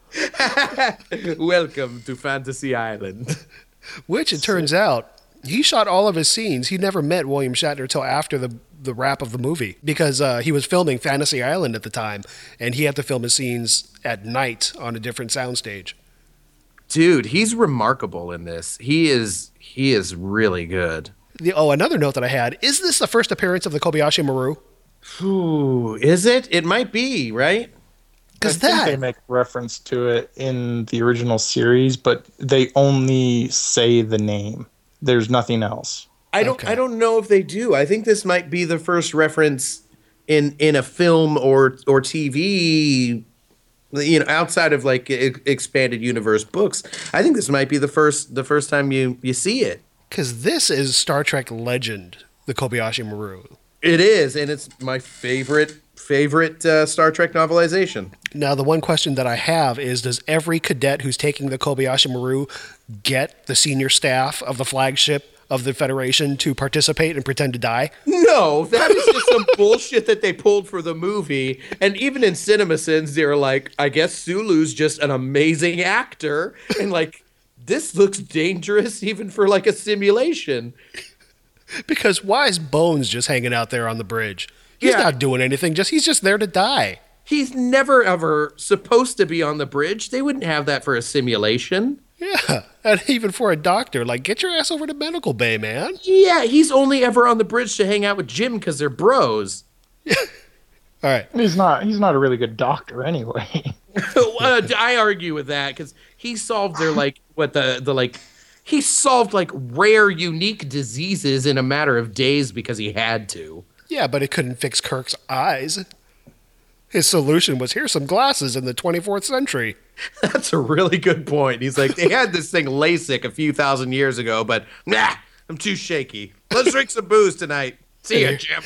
S3: Welcome to Fantasy Island.
S1: Which, it turns out, he shot all of his scenes. He never met William Shatner until after the, the wrap of the movie because uh, he was filming Fantasy Island at the time, and he had to film his scenes at night on a different soundstage.
S3: Dude, he's remarkable in this. He is he is really good.
S1: The, oh, another note that I had, is this the first appearance of the Kobayashi Maru?
S3: Ooh, is it? It might be, right?
S2: I think they make reference to it in the original series, but they only say the name. There's nothing else.
S3: I don't. I don't know if they do. I think this might be the first reference in in a film or or T V. You know, outside of like e- expanded universe books, I think this might be the first the first time you you see it.
S1: Because this is Star Trek legend, the Kobayashi Maru.
S3: It is, and it's my favorite favorite uh, Star Trek novelization.
S1: Now, the one question that I have is, does every cadet who's taking the Kobayashi Maru get the senior staff of the flagship of the Federation to participate and pretend to die?
S3: No, that is just some bullshit that they pulled for the movie. And even in CinemaSins, they're like, I guess Sulu's just an amazing actor. And like, this looks dangerous even for like a simulation.
S1: Because why is Bones just hanging out there on the bridge? He's
S3: Yeah.
S1: not doing anything. Just He's just there to die.
S3: He's never ever supposed to be on the bridge. They wouldn't have that for a simulation.
S1: Yeah, and even for a doctor, like, get your ass over to medical bay, man.
S3: Yeah, he's only ever on the bridge to hang out with Jim because they're bros.
S1: All right.
S2: He's not. He's not a really good doctor anyway.
S3: uh, I argue with that because he solved their like what the the like he solved like rare, unique diseases in a matter of days because he had to.
S1: Yeah, but it couldn't fix Kirk's eyes. His solution was, here's some glasses in the twenty-fourth century.
S3: That's a really good point. He's like, they had this thing LASIK a few thousand years ago, but nah, I'm too shaky. Let's drink some booze tonight. See ya, Jim.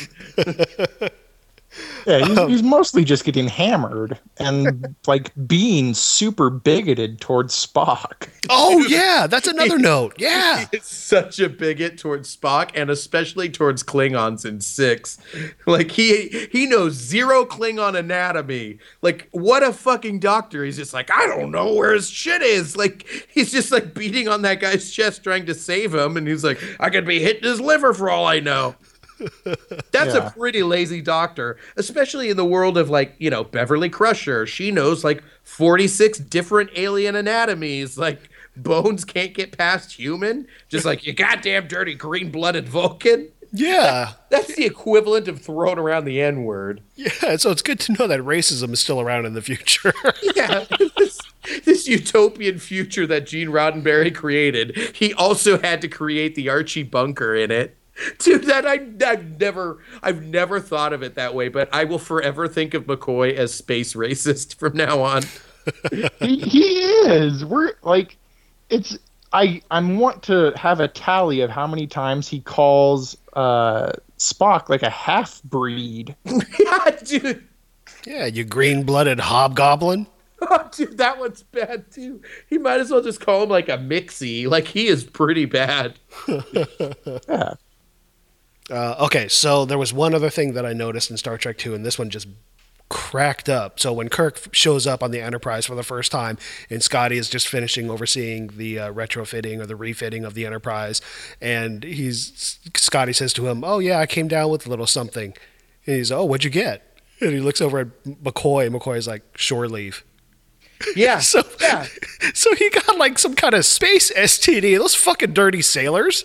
S2: Yeah, he's, he's mostly just getting hammered and like being super bigoted towards Spock.
S1: Oh, yeah, that's another note. Yeah.
S3: He's such a bigot towards Spock and especially towards Klingons in six. Like, he he knows zero Klingon anatomy. Like, what a fucking doctor. He's just like, I don't know where his shit is. Like, he's just like beating on that guy's chest trying to save him. And he's like, I could be hitting his liver for all I know. That's
S2: Yeah.
S3: a pretty lazy doctor, especially in the world of like, you know, Beverly Crusher. She knows like forty-six different alien anatomies. Like, Bones can't get past human. Just like, you goddamn dirty green-blooded Vulcan.
S1: Yeah.
S3: That's the equivalent of throwing around the N-word.
S1: Yeah, so it's good to know that racism is still around in the future.
S3: Yeah. This, this utopian future that Gene Roddenberry created, he also had to create the Archie bunker in it. Dude, that I, I've never, I've never thought of it that way, but I will forever think of McCoy as space racist from now on.
S2: he, he is. We're like, it's. I I want to have a tally of how many times he calls uh, Spock like a half breed.
S3: Yeah, dude.
S1: Yeah, you green-blooded hobgoblin.
S3: Oh, dude, that one's bad too. He might as well just call him like a mixie. Like, he is pretty bad.
S2: Yeah.
S1: Uh, okay, so there was one other thing that I noticed in Star Trek two, and this one just cracked up. So when Kirk shows up on the Enterprise for the first time, and Scotty is just finishing overseeing the uh, retrofitting or the refitting of the Enterprise, and he's Scotty says to him, "Oh yeah, I came down with a little something," and he's, "Oh, what'd you get?" And he looks over at McCoy, and McCoy's like, "Shore leave."
S3: Yeah.
S1: so,
S3: yeah.
S1: so he got like some kind of space S T D. Those fucking dirty sailors.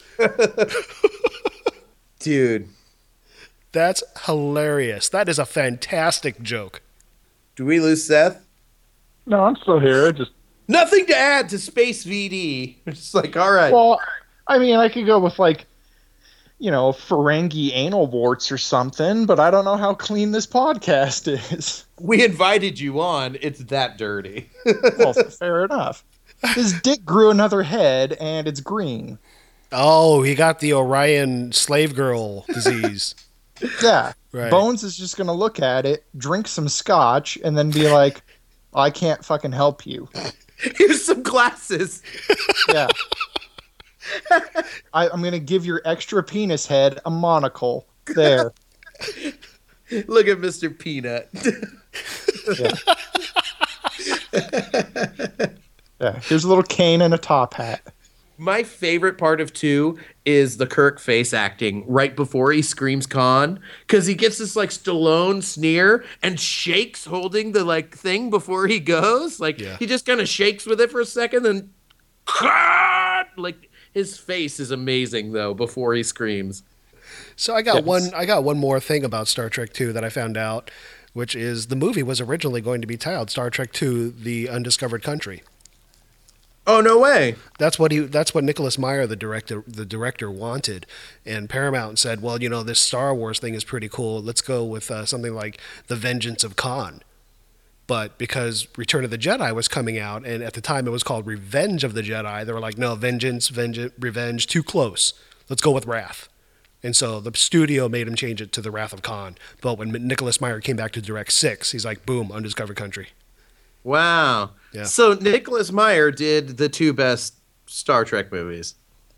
S3: Dude.
S1: That's hilarious. That is a fantastic joke.
S3: Do we lose Seth?
S2: No, I'm still here. I just
S3: Nothing to add to Space V D. It's like, all right.
S2: well, I mean, I could go with like, you know, Ferengi anal warts or something, but I don't know how clean this podcast is.
S3: We invited you on. It's that dirty.
S2: Well, fair enough. His dick grew another head, and it's green.
S1: Oh, he got the Orion slave girl disease.
S2: Yeah.
S1: Right.
S2: Bones is just going to look at it, drink some scotch, and then be like, I can't fucking help you.
S3: Here's some glasses.
S2: Yeah. I, I'm going to give your extra penis head a monocle. There.
S3: Look at Mister Peanut.
S2: Yeah. Yeah. Here's a little cane and a top hat.
S3: My favorite part of two is the Kirk face acting right before he screams Khan, because he gets this like Stallone sneer and shakes holding the like thing before he goes. Like
S1: Yeah.
S3: he just kind of shakes with it for a second, then Khan! Like his face is amazing though before he screams.
S1: So I got
S2: Yes.
S1: one. I got one more thing about Star Trek two that I found out, which is the movie was originally going to be titled Star Trek two: The Undiscovered Country.
S3: Oh no way!
S1: That's what he. That's what Nicholas Meyer, the director, the director wanted, and Paramount said, "Well, you know, this Star Wars thing is pretty cool. Let's go with uh, something like The Vengeance of Khan." But because Return of the Jedi was coming out, and at the time it was called Revenge of the Jedi, they were like, "No, Vengeance, Vengeance, Revenge, too close. Let's go with Wrath." And so the studio made him change it to The Wrath of Khan. But when Nicholas Meyer came back to direct six, he's like, boom, Undiscovered Country.
S3: Wow.
S1: Yeah.
S3: So Nicholas Meyer did the two best Star Trek movies.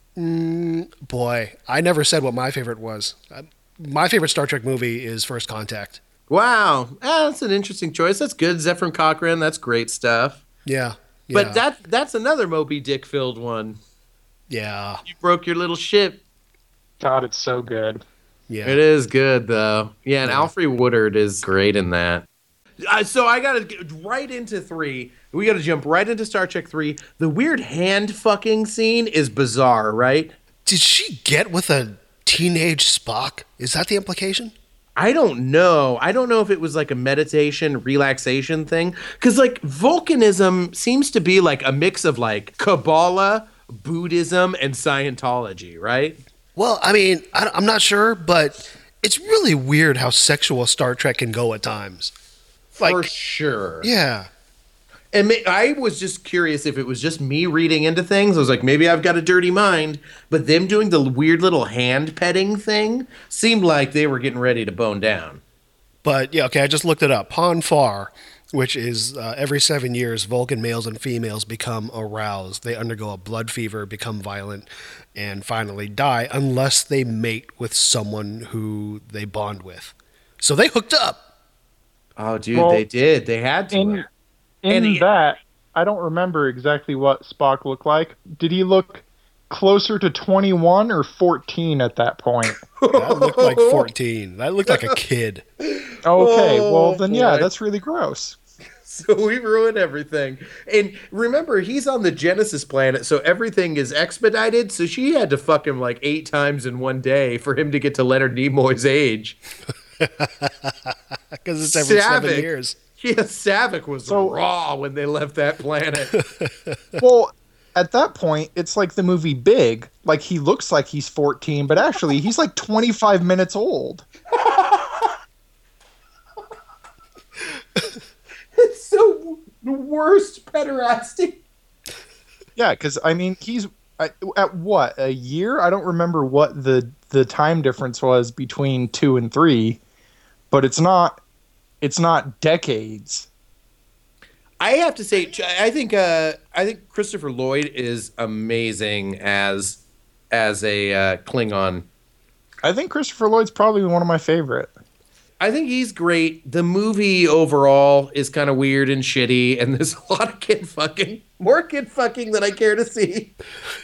S1: Mm, boy, I never said what my favorite was. Uh, my favorite Star Trek movie is First Contact.
S3: Wow. Ah, that's an interesting choice. That's good. Zefram Cochrane, that's great stuff.
S1: Yeah. yeah.
S3: But that that's another Moby Dick filled one.
S1: Yeah.
S3: You broke your little ship.
S2: God, it's so good.
S1: Yeah.
S3: It is good, though. Yeah, and yeah. Alfre Woodard is great in that. Uh, so I got to get right into three. We got to jump right into Star Trek three. The weird hand fucking scene is bizarre, right?
S1: Did she get with a teenage Spock? Is that the implication?
S3: I don't know. I don't know if it was like a meditation, relaxation thing. Because, like, Vulcanism seems to be like a mix of, like, Kabbalah, Buddhism, and Scientology, right?
S1: Well, I mean, I, I'm not sure, but it's really weird how sexual Star Trek can go at times. Like,
S3: For sure.
S1: Yeah.
S3: And may, I was just curious if it was just me reading into things. I was like, maybe I've got a dirty mind. But them doing the weird little hand petting thing seemed like they were getting ready to bone down.
S1: But, yeah, okay, I just looked it up. Pon farr, which is uh, every seven years, Vulcan males and females become aroused. They undergo a blood fever, become violent, and finally die unless they mate with someone who they bond with. So they hooked up.
S3: Oh, dude,
S2: Well,
S3: they did. They had to.
S2: In, in
S3: And he-
S2: that, I don't remember exactly what Spock looked like. Did he look closer to twenty-one or fourteen at that point?
S1: That looked like fourteen. That looked like a kid.
S2: Okay,
S3: Oh,
S2: well then yeah,
S3: boy.
S2: that's really gross.
S3: So we ruined everything. And remember, he's on the Genesis planet, so everything is expedited. So she had to fuck him like eight times in one day for him to get to Leonard Nimoy's age.
S1: Because it's every
S3: Savick.
S1: seven years.
S3: Yeah, Savick was
S2: So-
S3: raw when they left that planet.
S2: Well, at that point, it's like the movie Big. Like he looks like he's fourteen, but actually he's like twenty-five minutes old.
S3: It's so the worst pederasty.
S2: Yeah, because I mean, he's at, at what, a year? I don't remember what the the time difference was between two and three, but it's not it's not decades.
S3: I have to say, I think uh, I think Christopher Lloyd is amazing as as a uh, Klingon.
S2: I think Christopher Lloyd's probably one of my favorite.
S3: I think he's great. The movie overall is kind of weird and shitty, and there's a lot of kid fucking. More kid fucking than I care to see.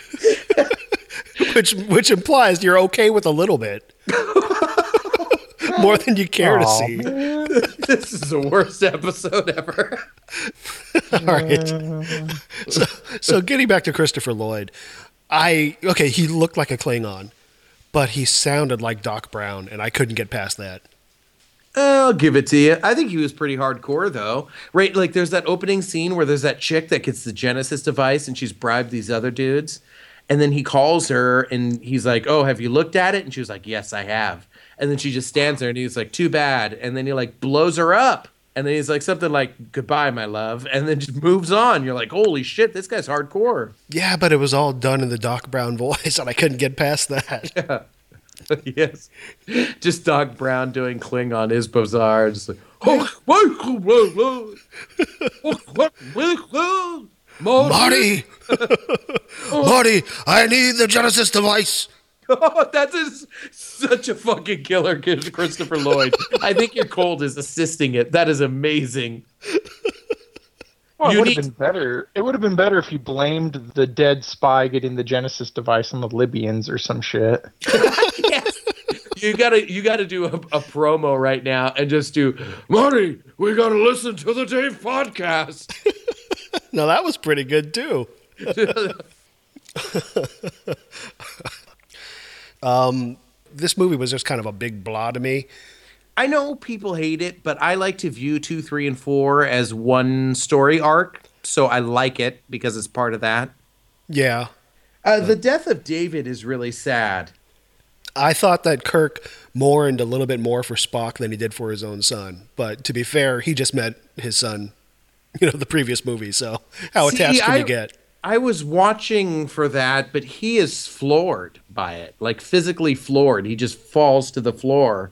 S1: which which implies you're okay with a little bit. More than you care
S2: Aw,
S1: to see.
S3: This is the worst episode ever.
S1: All right. So, so getting back to Christopher Lloyd, I okay, he looked like a Klingon, but he sounded like Doc Brown, and I couldn't get past that.
S3: I'll give it to you. I think he was pretty hardcore, though. Right? Like, there's that opening scene where there's that chick that gets the Genesis device and she's bribed these other dudes. And then he calls her and he's like, oh, have you looked at it? And she was like, yes, I have. And then she just stands there and he's like, too bad. And then he, like, blows her up. And then he's like, something like, goodbye, my love. And then just moves on. You're like, holy shit, this guy's hardcore.
S1: Yeah, but it was all done in the Doc Brown voice, and I couldn't get past that.
S3: Yeah. Yes. Just Doc Brown doing Klingon is bizarre. Just like,
S1: Marty! Marty, I need the Genesis device.
S3: Oh, that's a, such a fucking killer, Christopher Lloyd. I think your cold is assisting it. That is amazing.
S2: Well, it
S3: You
S2: would have
S3: need-
S2: been better. It would have been better if you blamed the dead spy getting the Genesis device on the Libyans or some shit.
S3: Yes. You gotta, you gotta do a, a promo right now and just do, Marty, we gotta listen to the Dave podcast.
S1: No, that was pretty good, too. um, this movie was just kind of a big blah to me.
S3: I know people hate it, but I like to view two, three, and four as one story arc, so I like it because it's part of that.
S1: Yeah.
S3: Uh, the death of David is really sad.
S1: I thought that Kirk mourned a little bit more for Spock than he did for his own son. But to be fair, he just met his son, you know, the previous movie. So how
S3: See,
S1: attached can
S3: I-
S1: you get?
S3: I was watching for that, but he is floored by it, like physically floored. He just falls to the floor.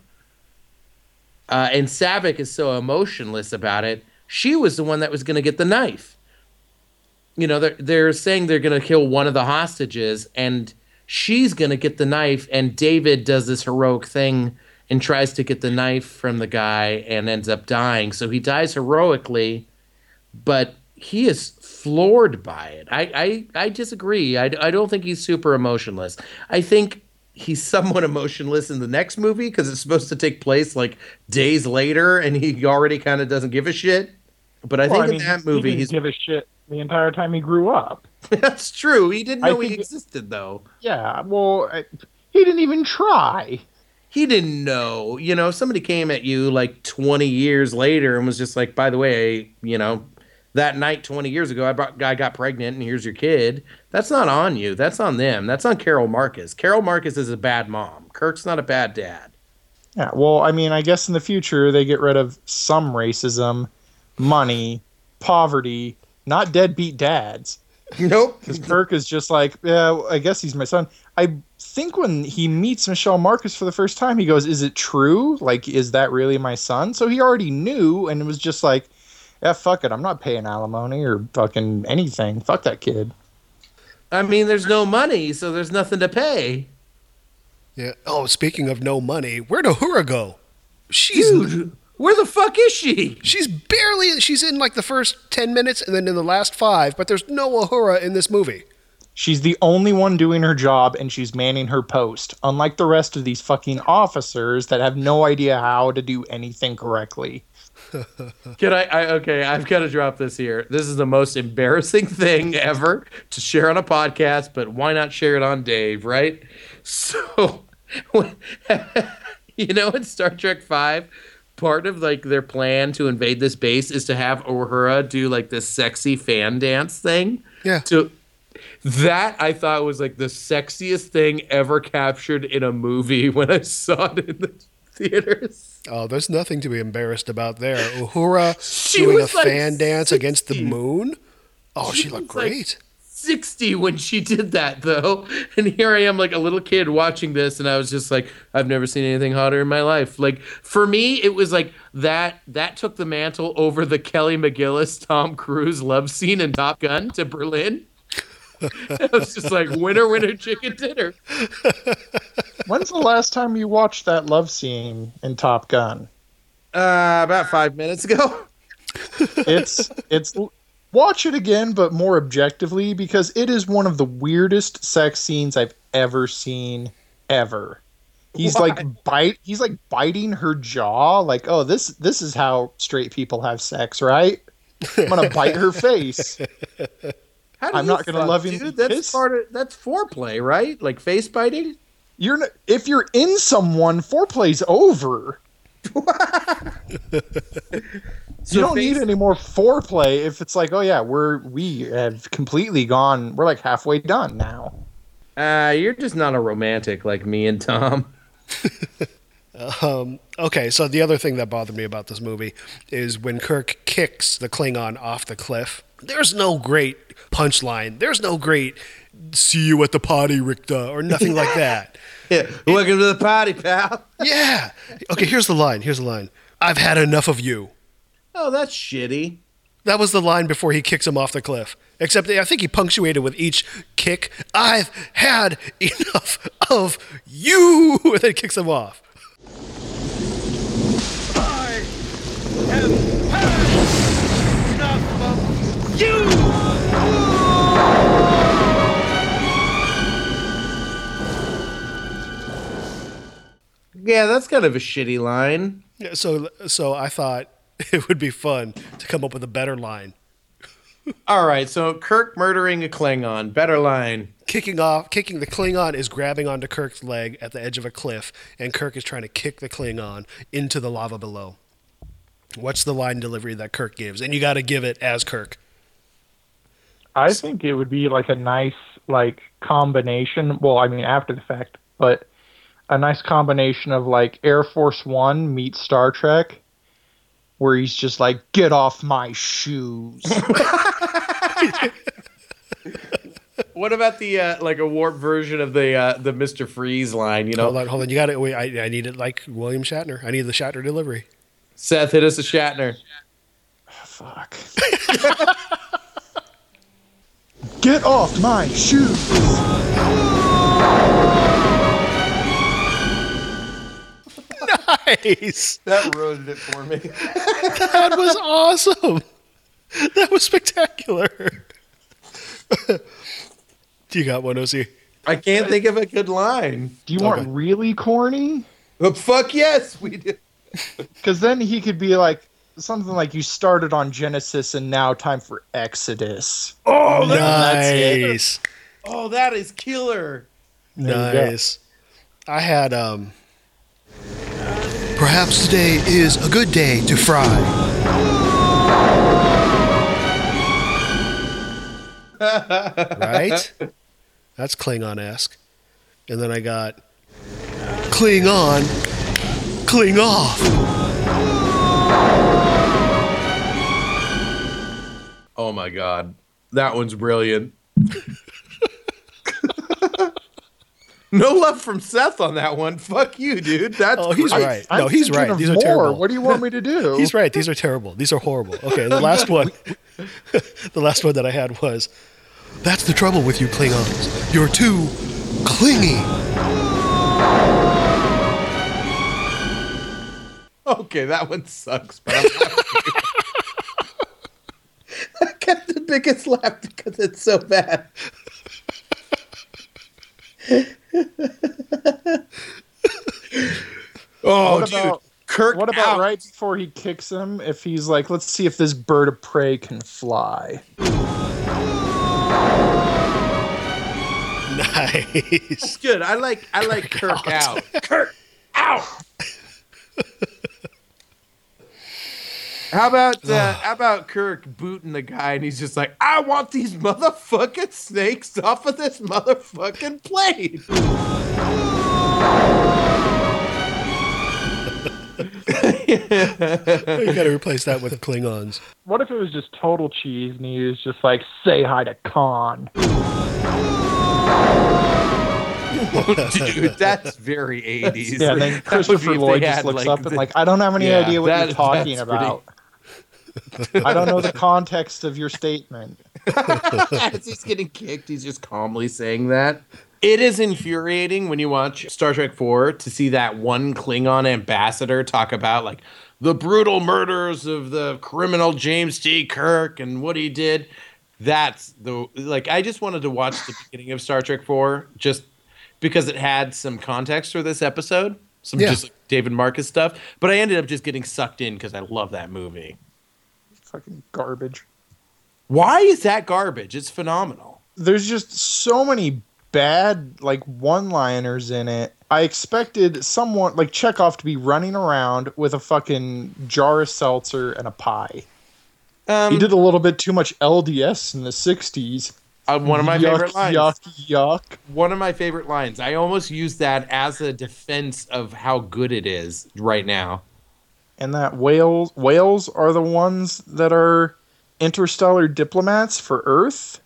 S3: Uh, and Saavik is so emotionless about it. She was the one that was going to get the knife. You know, they're, they're saying they're going to kill one of the hostages, and she's going to get the knife, and David does this heroic thing and tries to get the knife from the guy and ends up dying. So he dies heroically, but he is floored by it. I, I, I disagree. I, I don't think he's super emotionless. I think he's somewhat emotionless in the next movie because it's supposed to take place like days later, and he already kind of doesn't give a shit. But I
S2: Well,
S3: think
S2: I mean,
S3: in that
S2: he
S3: movie,
S2: didn't
S3: he's
S2: give a shit the entire time he grew up.
S3: That's true. He didn't
S2: I
S3: know he
S2: think-
S3: existed, though.
S2: Yeah, well, I, he didn't even try.
S3: He didn't know. You know, somebody came at you like twenty years later and was just like, by the way, you know, that night twenty years ago, I, brought, I got pregnant and here's your kid. That's not on you. That's on them. That's on Carol Marcus. Carol Marcus is a bad mom. Kirk's not a bad dad.
S2: Yeah, well, I mean, I guess in the future they get rid of some racism, money, poverty, not deadbeat dads.
S3: Nope.
S2: Because Kirk is just like, yeah, I guess he's my son. I think when he meets Michelle Marcus for the first time, he goes, is it true? Like, is that really my son? So he already knew and it was just like, yeah, fuck it. I'm not paying alimony or fucking anything. Fuck that kid.
S3: I mean, there's no money, so there's nothing to pay.
S1: Yeah. Oh, speaking of no money, where'd Uhura go? She's
S3: Dude, where the fuck is she?
S1: She's barely. She's in like the first ten minutes, and then in the last five. But there's no Uhura in this movie.
S2: She's the only one doing her job, and she's manning her post. Unlike the rest of these fucking officers that have no idea how to do anything correctly.
S3: Can I, I? Okay, I've got to drop this here. This is the most embarrassing thing ever to share on a podcast, but why not share it on Dave, right? So, you know, in Star Trek Five, part of like their plan to invade this base is to have Uhura do like this sexy fan dance thing.
S1: Yeah.
S3: To that I thought was like the sexiest thing ever captured in a movie when I saw it in the theaters.
S1: Oh, there's nothing to be embarrassed about there. Uhura
S3: She
S1: doing a
S3: was, like,
S1: fan dance against the
S3: sixty.
S1: moon. Oh, she,
S3: She
S1: looked
S3: was, like,
S1: great.
S3: sixty when she did that though, and here I am like a little kid watching this, and I was just like, I've never seen anything hotter in my life. Like for me, it was like that that took the mantle over the Kelly McGillis Tom Cruise love scene in Top Gun to Berlin. I was just like, winner, winner, chicken dinner.
S2: When's the last time you watched that love scene in Top Gun?
S3: Uh, about five minutes ago.
S2: It's it's watch it again, but more objectively, because it is one of the weirdest sex scenes I've ever seen, ever. He's
S3: Why?
S2: like bite. He's like biting her jaw, like, oh, this this is how straight people have sex, right? I'm gonna bite her face.
S3: How do
S2: I'm
S3: you
S2: not gonna
S3: fuck,
S2: love you.
S3: dude? That's
S2: Kiss?
S3: part of that's foreplay, right? Like face biting.
S2: You're not, if you're in someone, foreplay's over.
S3: So
S2: you don't
S3: face-
S2: need any more foreplay if it's like, oh yeah, we're we have completely gone. We're like halfway done now.
S3: Uh, you're just not a romantic like me and Tom.
S1: Um, okay, so the other thing that bothered me about this movie is when Kirk kicks the Klingon off the cliff. There's no great punchline. There's no great "see you at the party, Richter" or nothing like that.
S3: Yeah, welcome to the party, pal.
S1: Yeah. Okay, here's the line. Here's the line. I've had enough of you.
S3: Oh, that's shitty.
S1: That was the line before he kicks him off the cliff. Except I think he punctuated with each kick, I've had enough of you, and then kicks him off.
S5: I have had enough of you!
S3: Yeah, that's kind of a shitty line.
S1: Yeah, so, so I thought it would be fun to come up with a better line.
S3: All right, so Kirk murdering a Klingon. Better line.
S1: Kicking off, kicking the Klingon is grabbing onto Kirk's leg at the edge of a cliff, and Kirk is trying to kick the Klingon into the lava below. What's the line delivery that Kirk gives? And you got to give it as Kirk.
S2: I think it would be like a nice like combination. Well, I mean after the fact, but a nice combination of like Air Force One meets Star Trek, where he's just like, "Get off my shoes."
S3: what about the uh, like a warped version of the uh, the Mister Freeze line? You know,
S1: Hold on, hold on. You got it. Wait, I, I need it like William Shatner. I need the Shatner delivery.
S3: Seth, hit us a Shatner.
S2: Fuck. Get off my shoes.
S1: Nice.
S3: That ruined it for me.
S1: That was awesome. That was spectacular. Do you got one, O C?
S3: I can't think of a good line.
S2: Do you want
S1: Okay.
S2: really corny?
S3: Oh, fuck yes, we do.
S2: Because then he could be like something like, "You started on Genesis and now time for Exodus."
S3: Oh,
S2: And that's it.
S1: Nice.
S3: Oh, that is killer.
S2: There you go.
S1: Nice. I had um perhaps today is a good day to fry. Right? That's Klingon-esque. And then I got Klingon, cling off.
S3: Oh my god, that one's brilliant. No love from Seth on that one. Fuck you, dude. That's
S1: Oh, he's
S3: great.
S1: right.
S2: I'm
S1: No, he's
S2: thinking
S1: right.
S2: of
S1: These are
S2: more.
S1: terrible.
S2: What do you want me to do?
S1: He's right. These are terrible. These are horrible. Okay, the last one. The last one that I had was, that's the trouble with you Klingons. You're too clingy.
S3: Okay, that one sucks. But I'm I got the biggest laugh because it's so bad. Oh,
S2: what
S3: dude.
S2: about
S3: Kirk
S2: What about
S3: out.
S2: right before he kicks him? If he's like, "Let's see if this bird of prey can fly."
S1: Nice.
S3: That's good. I like I like Kirk,
S1: Kirk
S3: out. Kirk out. How about uh, how about Kirk booting the guy and he's just like, I want these motherfucking snakes off of this motherfucking plane.
S1: You gotta replace that with Klingons.
S2: What if it was just total cheese and he was just like, "Say hi to Khan"?
S3: Dude, that's very eighties.
S2: Yeah, and then
S3: That would be
S2: Christopher
S3: if
S2: Lloyd
S3: they
S2: just
S3: had,
S2: looks
S3: like,
S2: up and
S3: the-
S2: like, "I don't have any
S3: Yeah,
S2: idea what
S3: that-
S2: you're talking
S3: that's
S2: about. I don't know the context of your statement."
S3: As he's getting kicked, he's just calmly saying that. It is infuriating when you watch Star Trek four to see that one Klingon ambassador talk about like the brutal murders of the criminal James T. Kirk and what he did. That's the like I just wanted to watch the beginning of Star Trek four just because it had some context for this episode, some
S1: Yeah.
S3: just like David Marcus stuff. But I ended up just getting sucked in because I love that movie.
S2: Fucking garbage.
S3: Why is that garbage? It's phenomenal.
S2: There's just so many bad like one-liners in it. I expected someone like Chekhov to be running around with a fucking jar of seltzer and a pie.
S3: Um,
S2: He did a little bit too much L D S in the sixties.
S3: Uh, one of my
S2: yuck,
S3: favorite lines.
S2: Yuck, yuck.
S3: One of my favorite lines. I almost use that as a defense of how good it is right now.
S2: And that whales whales are the ones that are interstellar diplomats for Earth.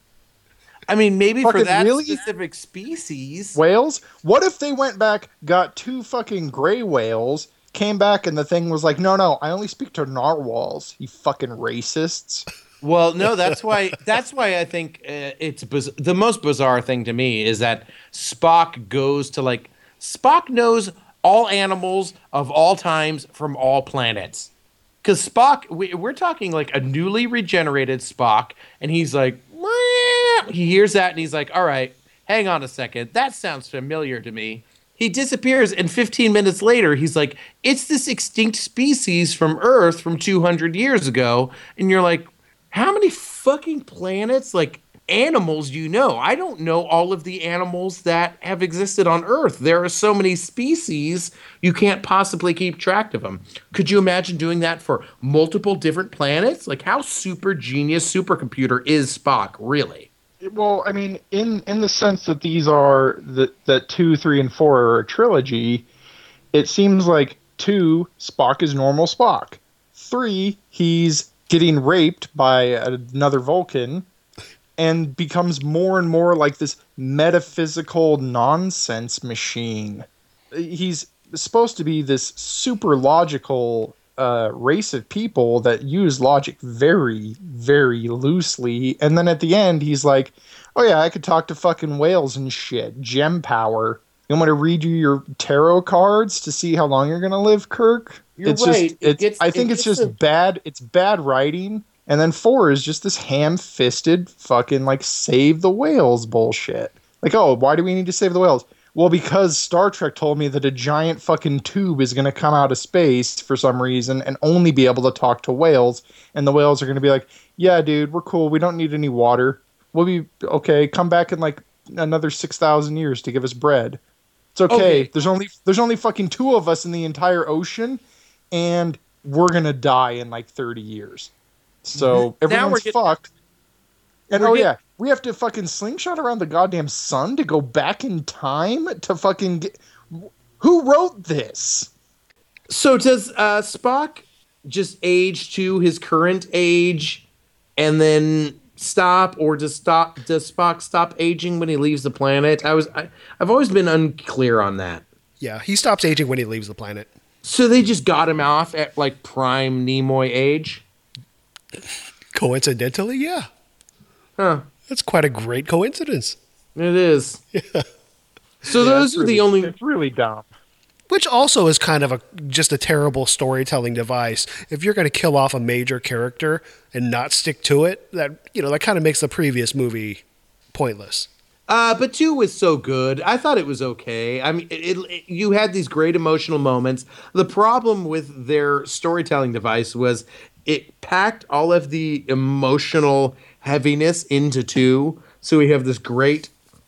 S3: I mean, maybe for
S2: Fucking
S3: that
S2: really?
S3: specific species.
S2: Whales? What if they went back, got two fucking gray whales, came back, and the thing was like, "No, no, I only speak to narwhals. You fucking racists."
S3: Well, no, that's why. That's why I think uh, it's biz- the most bizarre thing to me is that Spock goes to like Spock knows all animals of all times from all planets. Because Spock, we, we're talking like a newly regenerated Spock, and he's like, "Meow." He hears that and he's like, all right, hang on a second. That sounds familiar to me. He disappears, and fifteen minutes later, he's like, it's this extinct species from Earth from two hundred years ago. And you're like, how many fucking planets, like animals, do you know? I don't know all of the animals that have existed on Earth. There are so many species, you can't possibly keep track of them. Could you imagine doing that for multiple different planets? Like, how super genius supercomputer is Spock, really?
S2: Well, I mean, in in the sense that these are that that two, three, and four are a trilogy, it seems like two, Spock is normal Spock. Three, he's getting raped by another Vulcan. and becomes more and more like this metaphysical nonsense machine. He's supposed to be this super logical uh, race of people that use logic very, very loosely. And then at the end, he's like, oh yeah, I could talk to fucking whales and shit. Gem power. You want me to read you your tarot cards to see how long you're going to live, Kirk?
S3: You're
S2: it's
S3: right.
S2: Just,
S3: It
S2: it's,
S3: gets-
S2: I think
S3: it
S2: it's
S3: gets
S2: just
S3: a-
S2: bad. It's bad writing. And then four is just this ham-fisted fucking like save the whales bullshit. Like, oh, why do we need to save the whales? Well, because Star Trek told me that a giant fucking tube is going to come out of space for some reason and only be able to talk to whales. And the whales are going to be like, yeah, dude, we're cool. We don't need any water. We'll be okay. Come back in like another six thousand years to give us bread. It's okay.
S3: Okay.
S2: There's only there's only fucking two of us in the entire ocean, and we're going to die in like thirty years. So
S3: Now we're
S2: everyone's
S3: getting-
S2: fucked. And
S3: we're
S2: oh
S3: get-
S2: yeah, we have to fucking slingshot around the goddamn sun to go back in time to fucking get. Who wrote this?
S3: So does uh, Spock just age to his current age and then stop, or does stop does Spock stop aging when he leaves the planet? I was I, I've always been unclear on that.
S1: Yeah, he stops aging when he leaves the planet.
S3: So they just got him off at like prime Nimoy age?
S1: Coincidentally, yeah.
S3: Huh.
S1: That's quite a great coincidence.
S3: It is.
S1: Yeah.
S3: So
S2: Yeah,
S3: those
S2: it's
S3: are
S2: really-
S3: the only
S2: It's really dumb.
S1: Which also is kind of a just a terrible storytelling device. If you're going to kill off a major character and not stick to it, that you know that kind of makes the previous movie pointless.
S3: Uh, but two was so good. I thought it was okay. I mean, it, it, you had these great emotional moments. The problem with their storytelling device was it packed all of the emotional heaviness into two. So we have this great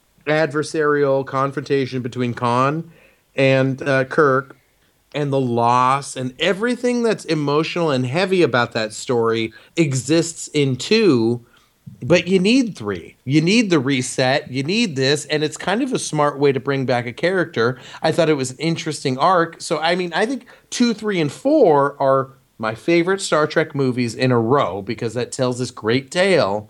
S3: adversarial confrontation between Khan and uh, Kirk, and the loss and everything that's emotional and heavy about that story exists in two. But you need three. You need the reset. You need this. And it's kind of a smart way to bring back a character. I thought it was an interesting arc. So, I mean, I think two, three, and four are my favorite Star Trek movies in a row because that tells this great tale.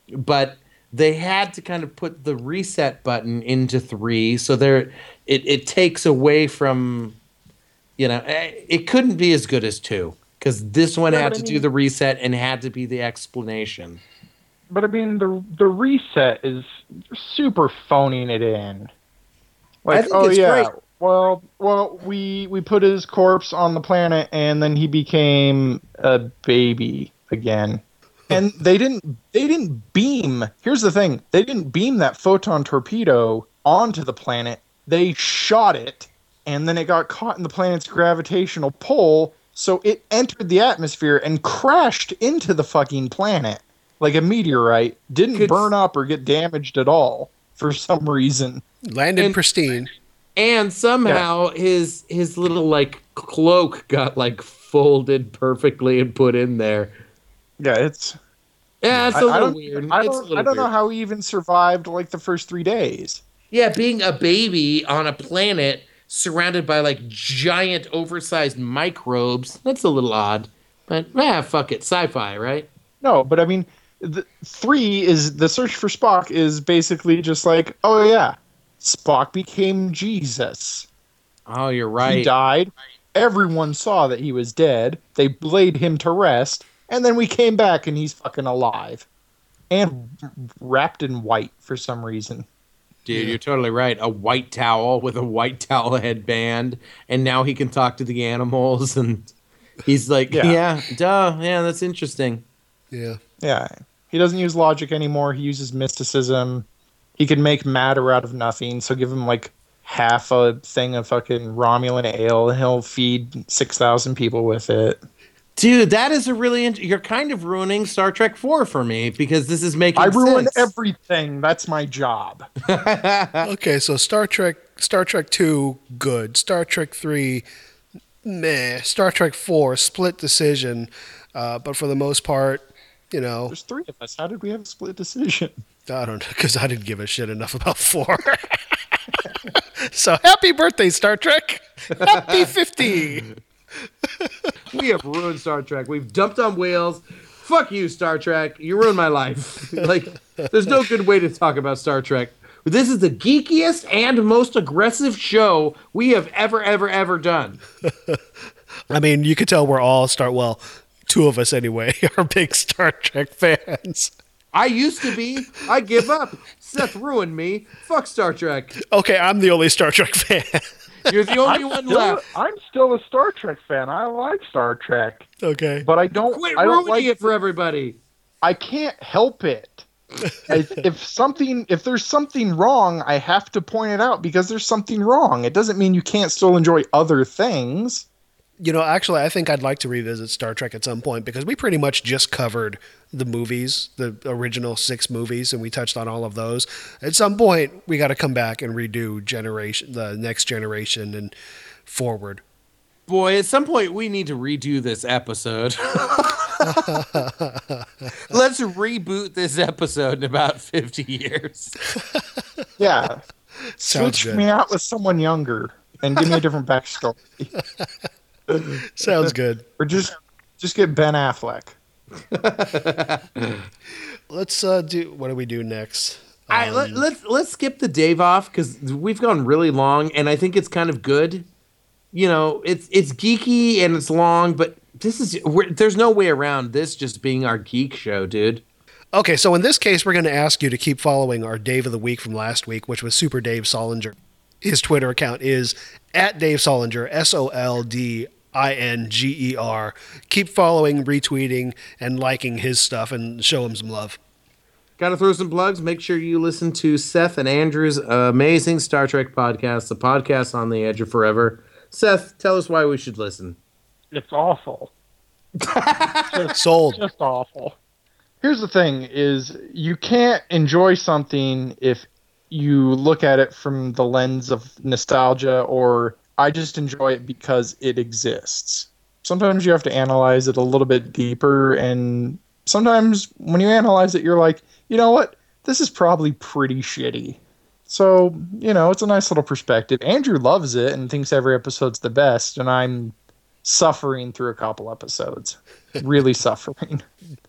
S3: But they had to kind of put the reset button into three. So there, it, it takes away from, you know, eh, it couldn't be as good as two because this one
S2: Yeah,
S3: had
S2: but
S3: to
S2: I
S3: do
S2: mean-
S3: the reset and had to be the explanation.
S2: But I mean, the the reset is super phoning it in. Like,
S3: I think
S2: oh
S3: it's
S2: yeah,
S3: great.
S2: well, well, we we put his corpse on the planet, and then he became a baby again. And they didn't they didn't beam. Here's the thing: they didn't beam that photon torpedo onto the planet. They shot it, and then it got caught in the planet's gravitational pull, so it entered the atmosphere and crashed into the fucking planet. Like a meteorite, didn't
S3: Could-
S2: burn up or get damaged at all for some reason.
S1: Landed
S3: And-
S1: pristine.
S3: And somehow his his little like cloak got like folded perfectly and put in there.
S2: Yeah, it's
S3: Yeah, it's a
S2: I- I
S3: little
S2: don't-
S3: weird.
S2: I
S3: It's a
S2: don't,
S3: little
S2: I don't know
S3: weird.
S2: how he even survived like the first three days.
S3: Yeah, being a baby on a planet surrounded by like giant oversized microbes, that's a little odd. But ah, fuck it, sci-fi, right?
S2: No, but I mean, the, three is the search for Spock is basically just like, oh yeah, Spock became Jesus.
S3: Oh, you're
S2: He
S3: right.
S2: died. Everyone saw that he was dead. They laid him to rest, and then we came back and he's fucking alive, and wrapped in white for some reason.
S3: Dude, you're totally right. A white towel with a white towel headband, and now he can talk to the animals, and he's like,
S2: Yeah.
S3: yeah, duh, yeah, that's interesting.
S1: Yeah.
S2: Yeah, he doesn't use logic anymore. He uses mysticism. He can make matter out of nothing. So give him like half a thing of fucking Romulan ale, and he'll feed six thousand people with it.
S3: Dude, that is a really int- you're kind of ruining Star Trek four for me because this is making
S2: I ruin
S3: sense.
S2: everything. That's my job.
S1: Okay, so Star Trek, Star Trek two, good. Star Trek three, meh. Star Trek four, split decision. Uh, but for the most part, you know,
S2: There's three of us. How did we have a split decision?
S1: I don't know, because I didn't give a shit enough about four. So happy birthday, Star Trek! Happy fifty.
S3: We have ruined Star Trek. We've dumped on whales. Fuck you, Star Trek. You ruined my life. Like There's no good way to talk about Star Trek. This is the geekiest and most aggressive show we have ever, ever, ever done.
S1: I mean, you could tell we're all Star. Well, two of us anyway are big Star Trek fans.
S3: I used to be. I give up. Seth ruined me. Fuck Star Trek.
S1: Okay, I'm the only Star Trek fan.
S3: You're the only
S2: I'm
S3: one
S2: still,
S3: left.
S2: I'm still a Star Trek fan. I like Star Trek.
S1: Okay.
S2: But I don't.
S3: Quit
S2: I don't
S3: ruining
S2: like
S3: it for everybody.
S2: I can't help it. if, if something, if there's something wrong, I have to point it out because there's something wrong. It doesn't mean you can't still enjoy other things.
S1: You know, actually, I think I'd like to revisit Star Trek at some point because we pretty much just covered the movies, the original six movies, and we touched on all of those. At some point, we got to come back and redo generation, the next generation, and forward.
S3: Boy, at some point, we need to redo this episode. Let's reboot this episode in about fifty years.
S2: Yeah.
S1: Sounds
S2: Switch
S1: good.
S2: me out with someone younger and give me a different backstory.
S1: Sounds good.
S2: Or just just get Ben Affleck.
S1: Let's uh, do. What do we do next?
S3: All right, let, let's let's skip the Dave off because we've gone really long, and I think it's kind of good. You know, it's it's geeky and it's long, but this is we're, there's no way around this just being our geek show, dude.
S1: Okay, so in this case, we're going to ask you to keep following our Dave of the Week from last week, which was Super Dave Solinger. His Twitter account is at Dave Solinger, S O L D I N G E R. Keep following, retweeting, and liking his stuff and show him some love.
S3: Got to throw some plugs. Make sure you listen to Seth and Andrew's amazing Star Trek podcast, the podcast on the edge of forever. Seth, tell us why we should listen.
S2: It's awful. just,
S1: Sold.
S2: Just awful. Here's the thing is you can't enjoy something if you look at it from the lens of nostalgia or I just enjoy it because it exists. Sometimes you have to analyze it a little bit deeper, and sometimes when you analyze it, you're like, you know what? This is probably pretty shitty. So, you know, it's a nice little perspective. Andrew loves it and thinks every episode's the best, and I'm suffering through a couple episodes. Really suffering.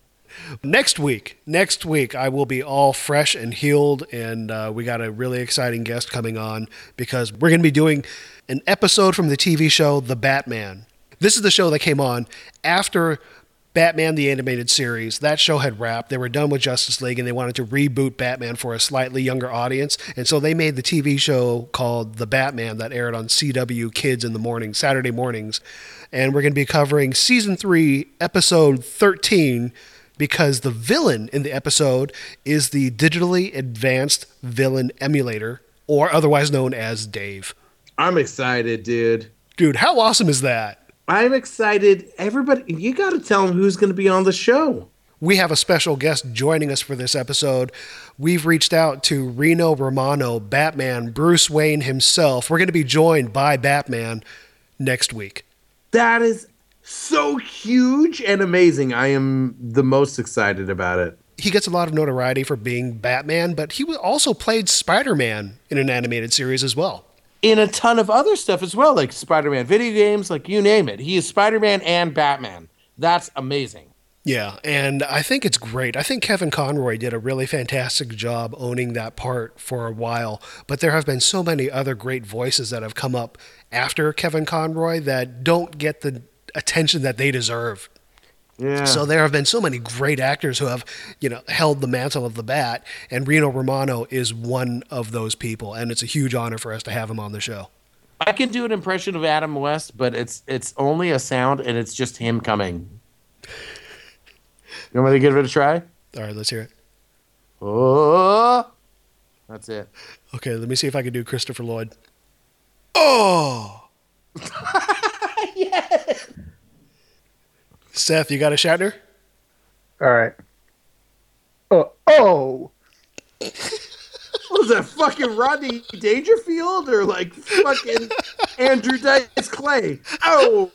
S1: Next week, next week, I will be all fresh and healed, and uh, we got a really exciting guest coming on because we're going to be doing an episode from the T V show The Batman. This is the show that came on after Batman the Animated Series. That show had wrapped. They were done with Justice League, and they wanted to reboot Batman for a slightly younger audience, and so they made the T V show called The Batman that aired on C W Kids in the morning, Saturday mornings, and we're going to be covering Season three, Episode thirteen, because the villain in the episode is the digitally advanced villain emulator, or otherwise known as Dave.
S3: I'm excited, dude.
S1: Dude, how awesome is that?
S3: I'm excited. Everybody, you got to tell them who's going to be on the show.
S1: We have a special guest joining us for this episode. We've reached out to Reno Romano, Batman, Bruce Wayne himself. We're going to be joined by Batman next week.
S3: That is so huge and amazing. I am the most excited about it.
S1: He gets a lot of notoriety for being Batman, but he also played Spider-Man in an animated series as well.
S3: In a ton of other stuff as well, like Spider-Man video games, like you name it. He is Spider-Man and Batman. That's amazing.
S1: Yeah, and I think it's great. I think Kevin Conroy did a really fantastic job owning that part for a while, but there have been so many other great voices that have come up after Kevin Conroy that don't get the attention that they deserve.
S3: Yeah.
S1: So there have been so many great actors who have, you know, held the mantle of the Bat, and Reno Romano is one of those people, and it's a huge honor for us to have him on the show.
S3: I can do an impression of Adam West, but it's it's only a sound, and it's just him coming. You want me to give it a try?
S1: All right, let's hear it.
S3: Oh, that's it.
S1: Okay, let me see if I can do Christopher Lloyd. Oh!
S3: Yes!
S1: Seth, you got a Shatner?
S2: All right. Oh, oh!
S3: What was that, fucking Rodney Dangerfield or like fucking Andrew Dice Clay? Oh!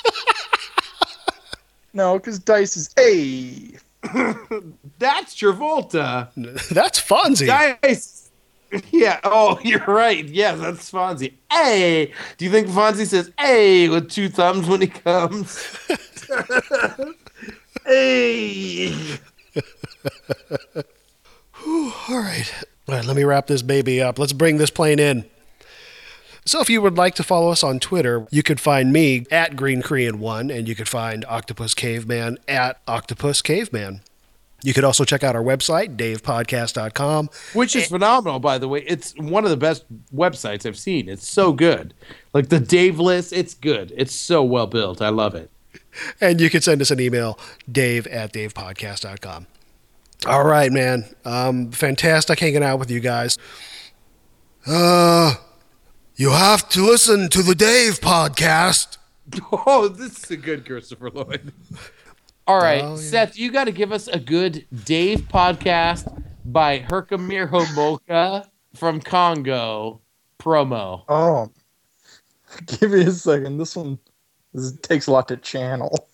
S2: No, because Dice is A.
S3: That's Travolta.
S1: That's Fonzie.
S3: Dice. Yeah. Oh, you're right. Yeah, that's Fonzie. Hey, do you think Fonzie says "hey" with two thumbs when he comes? Hey.
S1: All right. All right, let me wrap this baby up. Let's bring this plane in. So if you would like to follow us on Twitter, you could find me at Green Korean one, and you could find Octopus Caveman at Octopus Caveman. You could also check out our website, dave podcast dot com.
S3: Which is phenomenal, by the way. It's one of the best websites I've seen. It's so good. Like the Dave list, it's good. It's so well built. I love it.
S1: And you can send us an email, dave at dave podcast dot com. All right, man. Um, fantastic hanging out with you guys. Uh, you have to listen to the Dave podcast.
S3: Oh, this is a good Christopher Lloyd. All right,
S1: Oh, yeah.
S3: Seth, you got to give us a good Dave podcast by Herkimer Homolka from Congo promo.
S2: Oh, give me a second. This one this takes a lot to channel.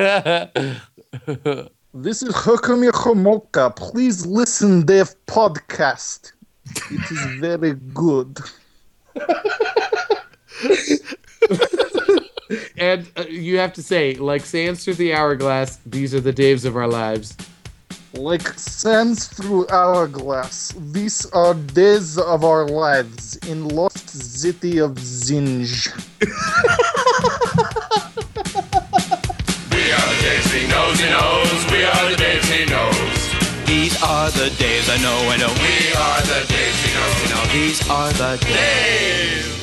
S2: This is Herkimer Homolka. Please listen, Dave podcast. It is very good.
S3: And uh, you have to say, like sands through the hourglass, these are the Daves of our lives.
S2: Like sands through hourglass, these are days of our lives in lost city of Zinj.
S5: We are the Daves he knows he knows. We are the Daves he knows.
S4: These are the Daves I know, I know.
S5: We are the Daves he knows.
S4: Now these are the Daves.
S5: Dave!